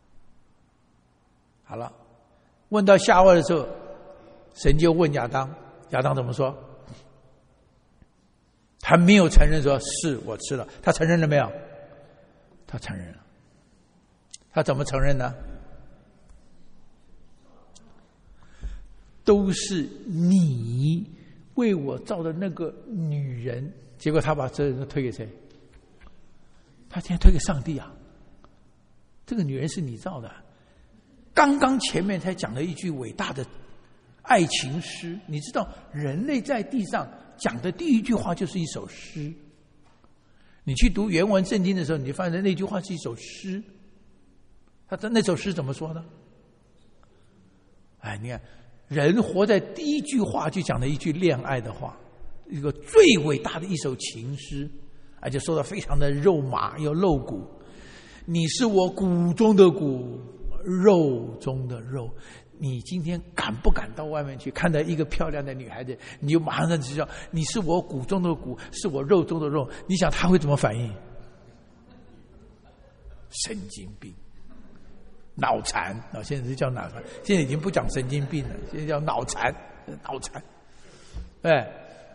好了，问到夏娃的时候，神就问亚当，亚当怎么说？他没有承认说是我吃了，他承认了没有？他承认了。他怎么承认呢？都是你为我造的那个女人，结果他把责任推给谁？他今天推给上帝啊！这个女人是你造的。刚刚前面才讲了一句伟大的爱情诗，你知道人类在地上讲的第一句话就是一首诗。你去读原文圣经的时候，你就发现那句话是一首诗。他那首诗怎么说呢？哎，你看，人活在第一句话就讲了一句恋爱的话，一个最伟大的一首情诗，而且说的非常的肉麻又露骨。你是我骨中的骨，肉中的肉。你今天敢不敢到外面去看到一个漂亮的女孩子，你就马上知道你是我骨中的骨，是我肉中的肉，你想她会怎么反应？神经病，脑残啊！现在是叫脑残，现在已经不讲神经病了，现在叫脑残，脑残。对，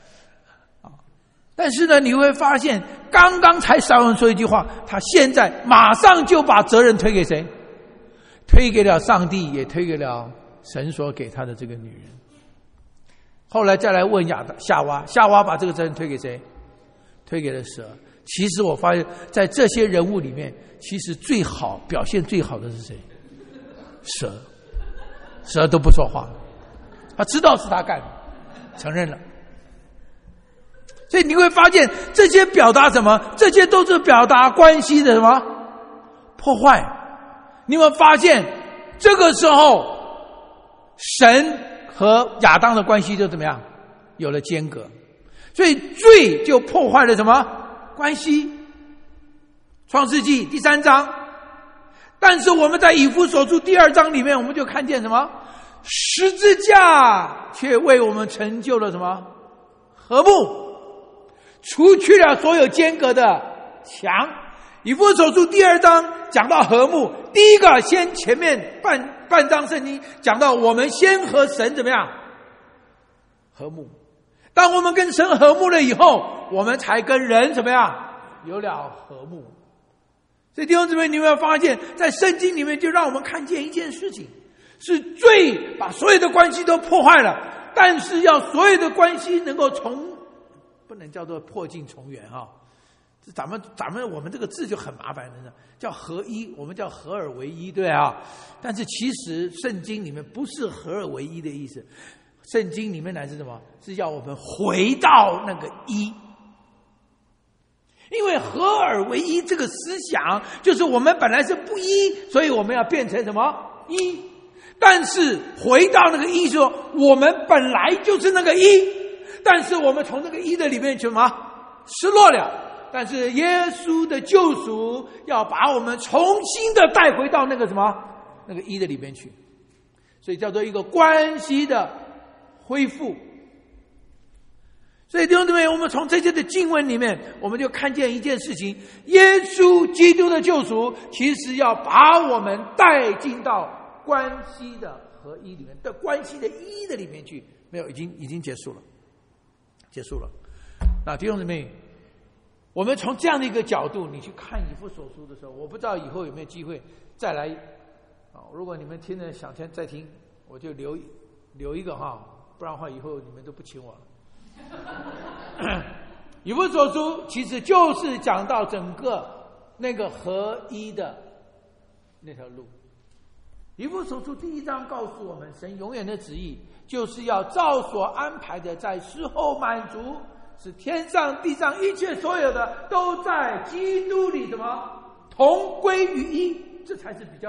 但是呢，你会发现，刚刚才少人说一句话，他现在马上就把责任推给谁？推给了上帝，也推给了神所给他的这个女人。后来再来问夏娃，夏娃把这个责任推给谁？推给了蛇。其实我发现，在这些人物里面，其实最好表现最好的是谁？蛇。蛇都不说话，他知道是他干的，承认了。所以你会发现，这些表达什么？这些都是表达关系的什么？破坏。你有没有发现，这个时候神和亚当的关系就怎么样？有了间隔。所以罪就破坏了什么关系？创世纪第3章。但是我们在以弗所书第2章里面，我们就看见什么？十字架却为我们成就了什么？和睦，除去了所有间隔的墙。以弗所书第2章讲到和睦，第一个先前面半章圣经讲到我们先和神怎么样和睦，当我们跟神和睦了以后，我们才跟人怎么样有了和睦。所以弟兄姊妹，你有没有发现，在圣经里面就让我们看见一件事情，是罪把所有的关系都破坏了，但是要所有的关系能够不能叫做破镜重圆啊。咱们我们这个字就很麻烦的，叫合一，我们叫合而为一，对啊。但是其实圣经里面不是合而为一的意思，圣经里面乃是什么？是要我们回到那个一。因为合而为一这个思想，就是我们本来是不一，所以我们要变成什么一。但是回到那个一说，我们本来就是那个一，但是我们从那个一的里面什么失落了。但是耶稣的救赎要把我们重新的带回到那个什么那个一的里面去，所以叫做一个关系的恢复。所以弟兄姊妹，我们从这些的经文里面，我们就看见一件事情，耶稣基督的救赎其实要把我们带进到关系的合一里面，的关系的一的里面去。没有，已经结束了，结束了。那弟兄姊妹，我们从这样的一个角度，你去看以弗所书的时候，我不知道以后有没有机会再来如果你们听了想再听，我就留一个不然的话以后你们都不请我了。以弗所书其实就是讲到整个那个合一的那条路。以弗所书第1章告诉我们，神永远的旨意就是要照所安排的在时候满足，使天上地上一切所有的都在基督里什么同归于一，这才是比较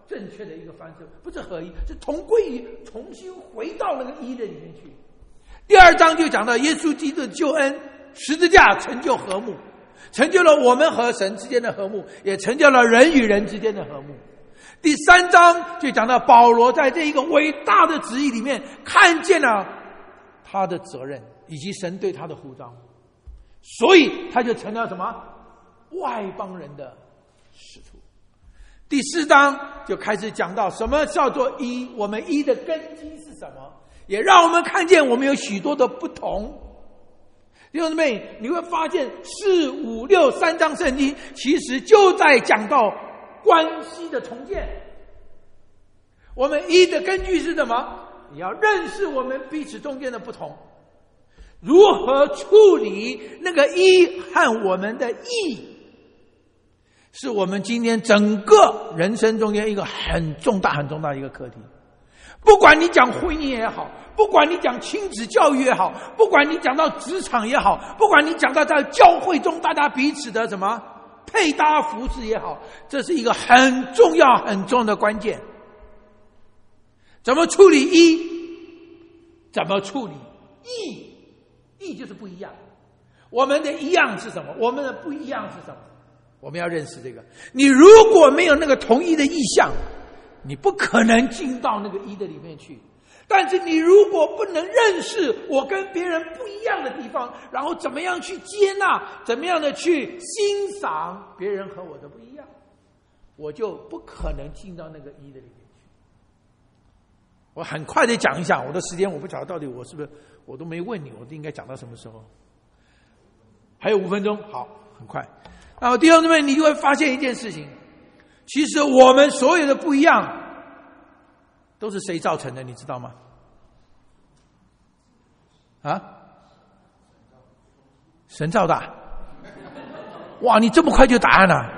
正确的一个翻译，不是合一，是同归于，重新回到那个一的里面去。第2章就讲到耶稣基督的救恩，十字架成就和睦，成就了我们和神之间的和睦，也成就了人与人之间的和睦。第3章就讲到保罗在这一个伟大的旨意里面看见了他的责任以及神对他的呼召，所以他就成了什么外邦人的使徒。第4章就开始讲到什么叫做一，我们一的根基是什么，也让我们看见我们有许多的不同。弟兄姊妹，你会发现4、5、6 3章圣经其实就在讲到关系的重建。我们一的根据是什么？你要认识我们彼此中间的不同，如何处理那个一和我们的异，是我们今天整个人生中间一个很重大的一个课题。不管你讲婚姻也好，不管你讲亲子教育也好，不管你讲到职场也好，不管你讲到在教会中大家彼此的什么配搭服饰也好，这是一个很重要的关键。怎么处理一，怎么处理异？异就是不一样。我们的一样是什么？我们的不一样是什么？我们要认识这个。你如果没有那个同一的意向，你不可能进到那个一的里面去。但是你如果不能认识我跟别人不一样的地方，然后怎么样去接纳，怎么样的去欣赏别人和我的不一样，我就不可能进到那个一的里面去。我很快的讲一下，我的时间我不晓得到底我是不是，我都没问你，我都应该讲到什么时候？还有5分钟，好，很快。然后弟兄姊妹，你就会发现一件事情，其实我们所有的不一样都是谁造成的，你知道吗？啊？神造的。哇，你这么快就答案了？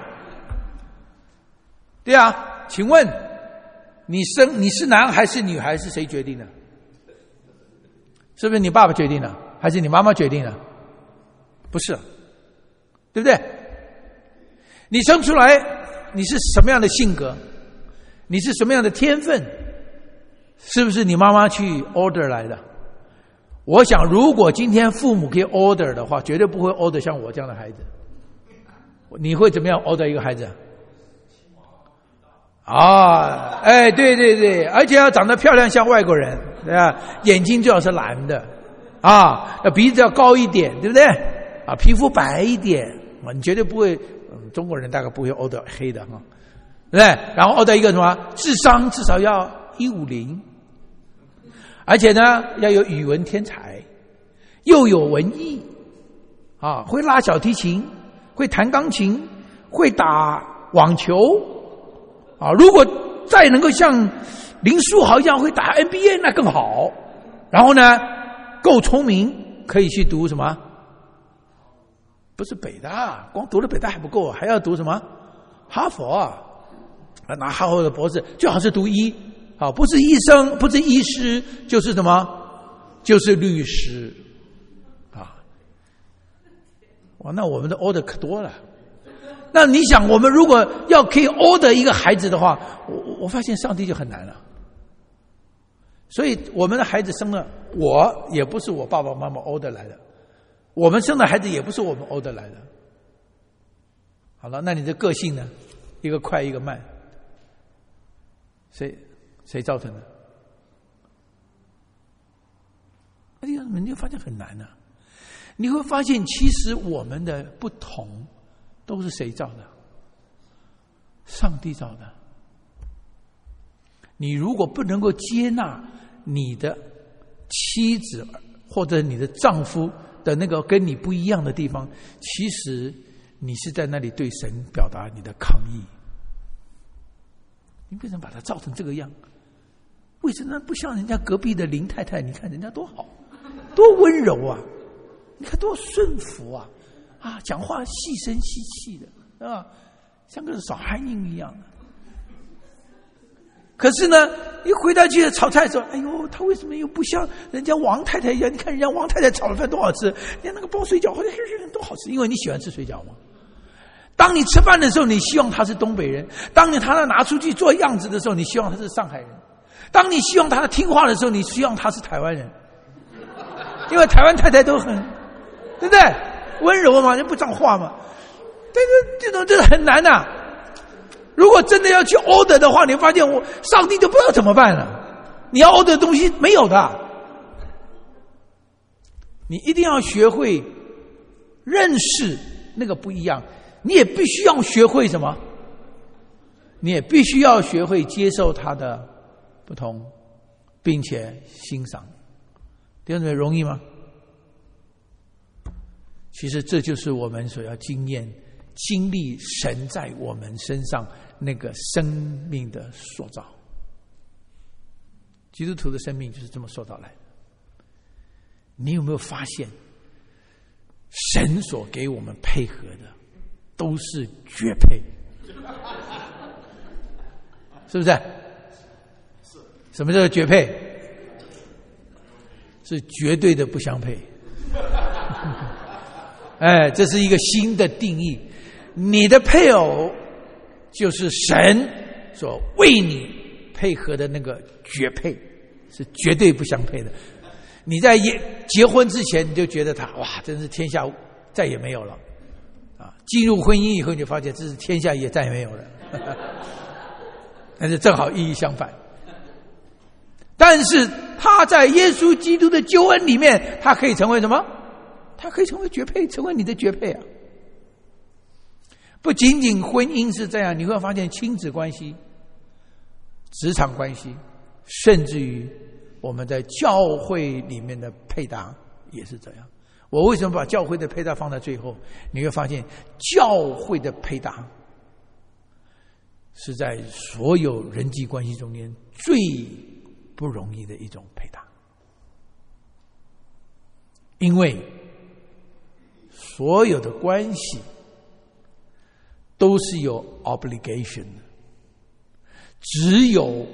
对啊，请问你是男还是女还是谁决定的？是不是你爸爸决定的，还是你妈妈决定的？不是，对不对？你生出来你是什么样的性格，你是什么样的天分，是不是你妈妈去 order 来的？我想如果今天父母可以 order 的话，绝对不会 order 像我这样的孩子。你会怎么样 order 一个孩子？啊，哎，对对对，而且要长得漂亮像外国人，对吧？眼睛最好是蓝的，啊，鼻子要高一点，对不对？啊，皮肤白一点，你绝对不会，中国人大概不会 order 黑的哈，对不对？然后 order 一个什么？智商至少要150，而且呢要有语文天才，又有文艺，啊，会拉小提琴，会弹钢琴，会打网球。啊，如果再能够像林书豪一样会打 NBA 那更好。然后呢，够聪明，可以去读什么？不是北大，光读了北大还不够，还要读什么？哈佛啊，拿哈佛的博士，最好是读医，啊，不是医生，不是医师，就是什么？就是律师，啊，哇，那我们的 order 可多了。那你想，我们如果要可以 order 一个孩子的话，我发现上帝就很难了。所以我们的孩子生了，我也不是我爸爸妈妈 order 来的，我们生的孩子也不是我们 order 来的。好了，那你的个性呢？一个快一个慢，谁造成的？你就发现很难啊。你会发现其实我们的不同都是谁造的？上帝造的。你如果不能够接纳你的妻子或者你的丈夫的那个跟你不一样的地方，其实你是在那里对神表达你的抗议。你为什么把它造成这个样？为什么不像人家隔壁的林太太？你看人家多好，多温柔啊！你看多顺服啊！啊，讲话细声细气的，啊，像个小孩婴一样的。可是呢，一回到去炒菜的时候，哎呦，他为什么又不像人家王太太一样？你看人家王太太炒的饭多好吃，人家那个包水饺好像多好吃，因为你喜欢吃水饺嘛。当当你吃饭的时候，你希望他是东北人；当你他拿出去做样子的时候，你希望他是上海人；当你希望他听话的时候，你希望他是台湾人。因为台湾太太都很，对不对？温柔嘛，就不讲话嘛。但是这很难啊。如果真的要去 order 的话，你会发现上帝就不知道怎么办了。你要 order 的东西没有的。你一定要学会认识那个不一样，你也必须要学会什么？你也必须要学会接受他的不同，并且欣赏。弟兄姊妹，容易吗？其实这就是我们所要经历神在我们身上那个生命的塑造。基督徒的生命就是这么塑造来的。你有没有发现，神所给我们配合的都是绝配？是不是？什么叫绝配？是绝对的不相配。哎，这是一个新的定义。你的配偶就是神所为你配合的那个绝配，是绝对不相配的。你在结婚之前，你就觉得他哇，真是天下再也没有了啊！进入婚姻以后，你就发现这是天下也再也没有了。但是正好意义相反。但是他在耶稣基督的救恩里面，他可以成为什么？他可以成为绝配，成为你的绝配啊！不仅仅婚姻是这样，你会发现亲子关系、职场关系，甚至于我们在教会里面的配搭也是这样。我为什么把教会的配搭放在最后？你会发现教会的配搭是在所有人际关系中间最不容易的一种配搭，因为所有的关系都是有 obligation 的，只有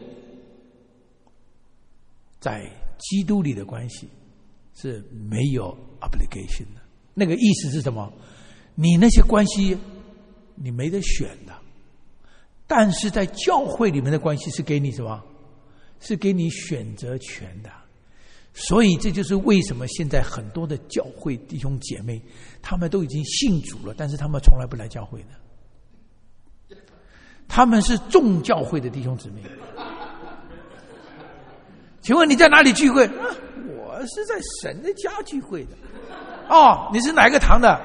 在基督里的关系是没有 obligation 的。那个意思是什么？你那些关系你没得选的，但是在教会里面的关系是给你什么？是给你选择权的。所以这就是为什么现在很多的教会弟兄姐妹，他们都已经信主了，但是他们从来不来教会的。他们是众教会的弟兄姊妹。请问你在哪里聚会？我是在神的家聚会的。哦，你是哪个堂的？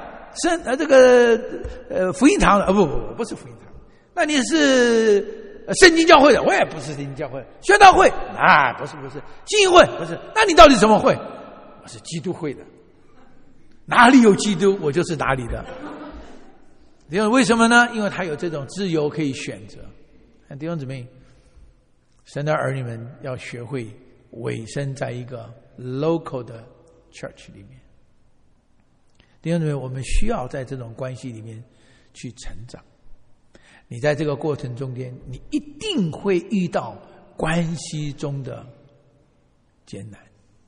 福音堂的？不是福音堂。那你是圣经教会的？我也不是圣经教会。宣道会？不是。信义会？不是。那你到底什么会？我是基督会的。哪里有基督，我就是哪里的。因为为什么呢？因为他有这种自由可以选择。弟兄姊妹，神的儿女们要学会委身在一个 local 的 church 里面。弟兄姊妹，我们需要在这种关系里面去成长。你在这个过程中间，你一定会遇到关系中的艰难。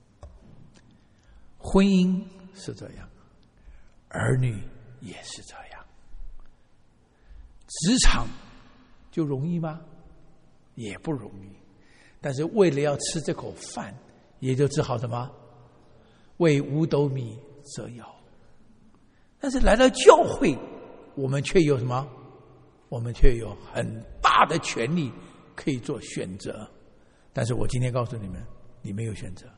婚姻是这样，儿女也是这样。职场就容易吗？也不容易。但是为了要吃这口饭，也就只好什么？为五斗米折腰。但是来到教会，我们却有什么？我们却有很大的权利可以做选择。但是我今天告诉你们，你没有选择。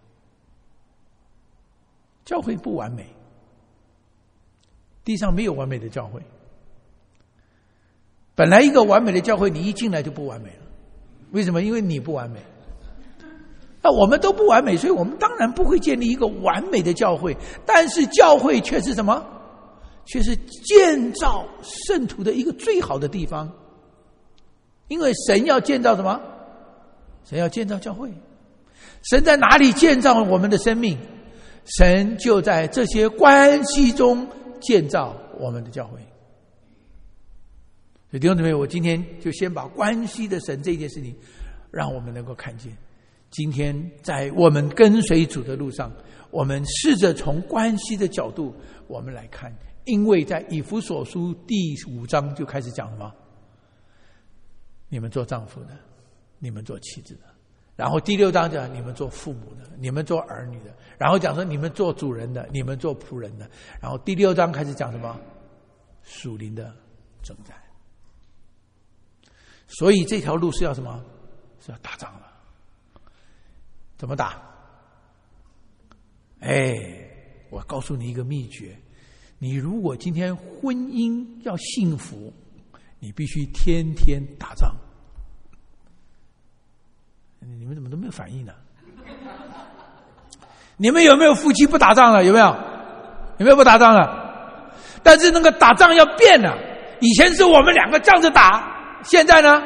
教会不完美，地上没有完美的教会。本来一个完美的教会，你一进来就不完美了。为什么？因为你不完美。那我们都不完美，所以我们当然不会建立一个完美的教会。但是教会却是什么？却是建造圣徒的一个最好的地方。因为神要建造什么？神要建造教会。神在哪里建造我们的生命？神就在这些关系中建造我们的教会。所以弟兄姊妹，我今天就先把关系的神这件事情让我们能够看见。今天在我们跟随主的路上，我们试着从关系的角度我们来看， 因为在以弗所书第5章就开始讲什么？你们做丈夫的，你们做妻子的。然后第6章讲你们做父母的，你们做儿女的。然后讲说你们做主人的，你们做仆人的。然后第6章开始讲什么？属灵的征战。所以这条路是要什么？是要打仗了。怎么打？我告诉你一个秘诀，你如果今天婚姻要幸福，你必须天天打仗。你们怎么都没有反应呢？你们有没有夫妻不打仗了？有没有？有没有不打仗了？但是那个打仗要变了，以前是我们2个这样子打，现在呢，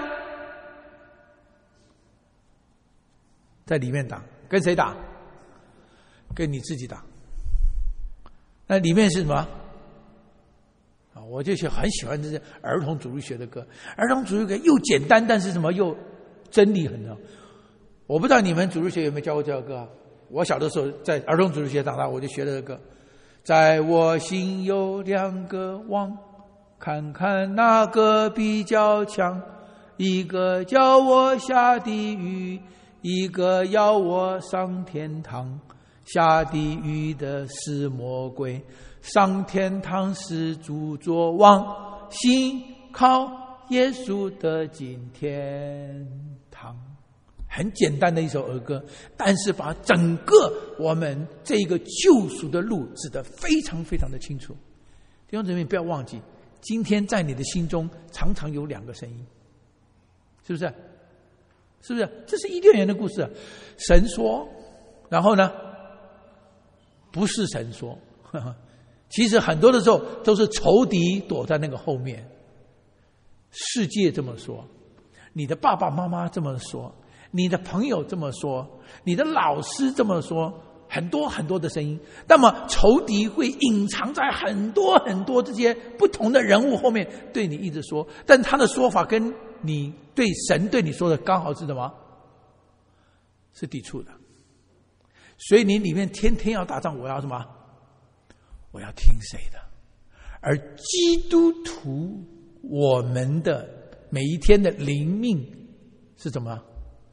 在里面打，跟谁打？跟你自己打。那里面是什么？我就很喜欢这些儿童主日学的歌。儿童主日学又简单，但是什么又真理很高。我不知道你们主日学有没有教过这首歌？我小的时候在儿童主日学长大，我就学这个歌。在我心有2个王，看看哪个比较强，一个叫我下地狱，一个要我上天堂。下地狱的是魔鬼，上天堂是主作王，信靠耶稣的进天堂。很简单的一首儿歌，但是把整个我们这个救赎的路指得非常非常的清楚。弟兄姊妹，不要忘记，今天在你的心中常常有2个声音，是不是？是不是？这是伊甸园的故事。神说，然后呢？不是神说，其实很多的时候都是仇敌躲在那个后面。世界这么说，你的爸爸妈妈这么说，你的朋友这么说，你的老师这么说，很多很多的声音。那么仇敌会隐藏在很多很多这些不同的人物后面，对你一直说，但他的说法跟你对神对你说的刚好是什么？是抵触的。所以你里面天天要打仗，我要什么？我要听谁的？而基督徒我们的每一天的灵命是什么？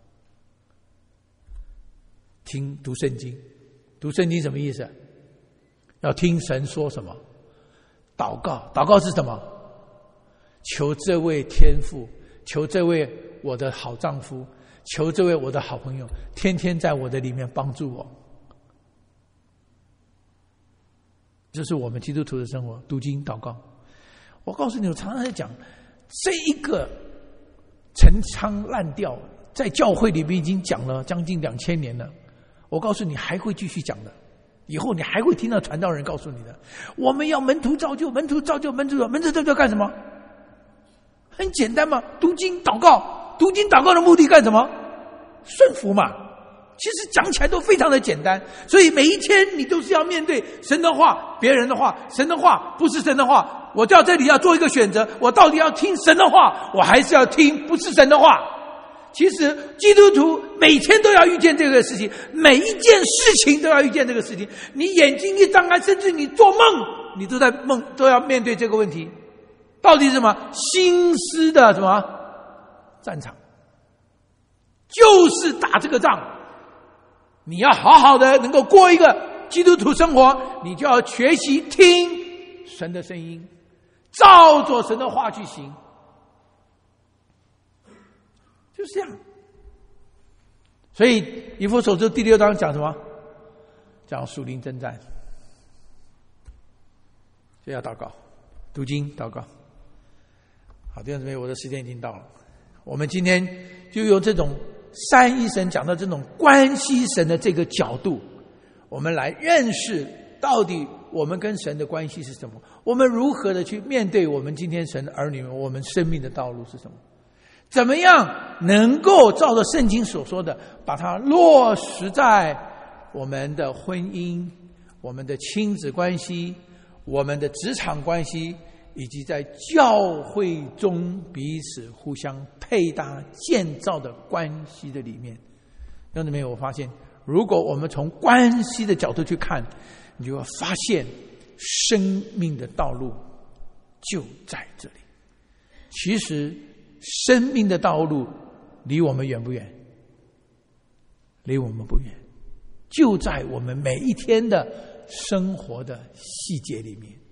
读圣经。读圣经什么意思？要听神说什么？祷告。祷告是什么？求这位天父，求这位我的好丈夫，求这位我的好朋友天天在我的里面帮助我。这是我们基督徒的生活，读经祷告。我告诉你，我常常在讲这一个陈腔滥调，在教会里面已经讲了将近2000年了。我告诉你，还会继续讲的。以后你还会听到传道人告诉你的，我们要门徒造就，门徒造就，门徒造就，门徒造就干什么？很简单嘛，读经祷告。读经祷告的目的干什么？顺服嘛。其实讲起来都非常的简单，所以每一天你都是要面对神的话、别人的话，神的话不是神的话，我到这里要做一个选择，我到底要听神的话，我还是要听不是神的话。其实基督徒每天都要遇见这个事情，每一件事情都要遇见这个事情。你眼睛一张开，甚至你做梦，你都要面对这个问题，到底是什么？心思的什么战场，就是打这个仗。你要好好的能够过一个基督徒生活，你就要学习听神的声音，照着神的话去行，就是这样。所以以弗所书第6章讲什么？讲属灵征战，就要祷告，读经祷告。好，弟兄姊妹，我的时间已经到了，我们今天就用这种三一神讲到这种关系神的这个角度，我们来认识到底我们跟神的关系是什么，我们如何的去面对我们今天神的儿女们，我们生命的道路是什么，怎么样能够照着圣经所说的把它落实在我们的婚姻、我们的亲子关系、我们的职场关系，以及在教会中彼此互相配搭建造的关系的里面。弟兄姊妹，我发现如果我们从关系的角度去看，你就会发现生命的道路就在这里。其实生命的道路离我们远不远？离我们不远，就在我们每一天的生活的细节里面。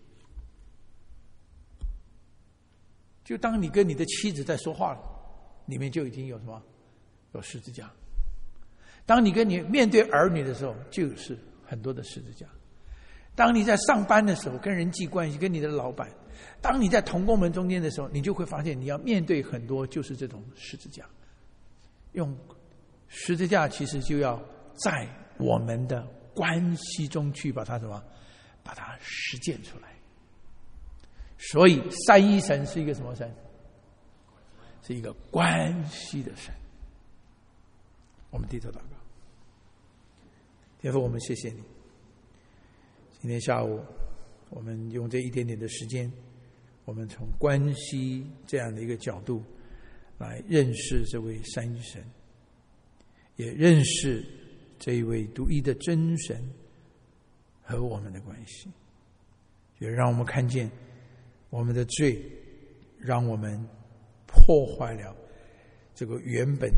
就当你跟你的妻子在说话了，里面就已经有什么？有十字架。当你跟你面对儿女的时候，就是很多的十字架。当你在上班的时候，跟人际关系，跟你的老板，当你在同工们中间的时候，你就会发现你要面对很多就是这种十字架。用十字架其实就要在我们的关系中去把它什么？把它实践出来。所以三一神是一个什么神？是一个关系的神。我们低头祷告。天父，我们谢谢你。今天下午我们用这一点点的时间，我们从关系这样的一个角度来认识这位三一神，也认识这一位独一的真神和我们的关系，也让我们看见我们的罪让我们破坏了这个原本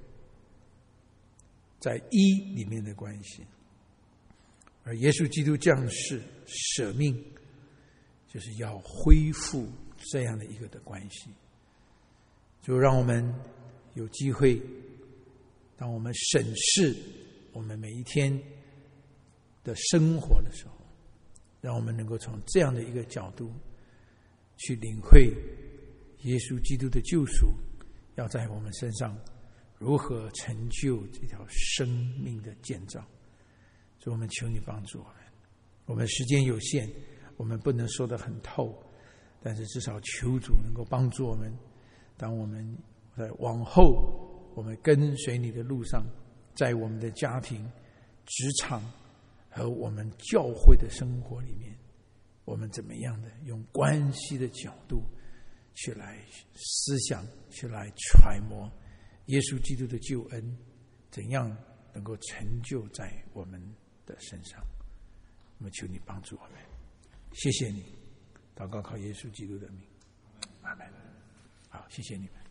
在一里面的关系，而耶稣基督降世舍命，就是要恢复这样的一个的关系。就让我们有机会，当我们审视我们每一天的生活的时候，让我们能够从这样的一个角度去领会耶稣基督的救赎要在我们身上如何成就这条生命的建造。所以我们求你帮助我们。我们时间有限，我们不能说得很透，但是至少求主能够帮助我们，当我们在往后我们跟随你的路上，在我们的家庭、职场和我们教会的生活里面，我们怎么样的用关系的角度去来思想，去来揣摩耶稣基督的救恩怎样能够成就在我们的身上。我们求你帮助我们，谢谢你。祷告靠耶稣基督的名，阿们。好，谢谢你们。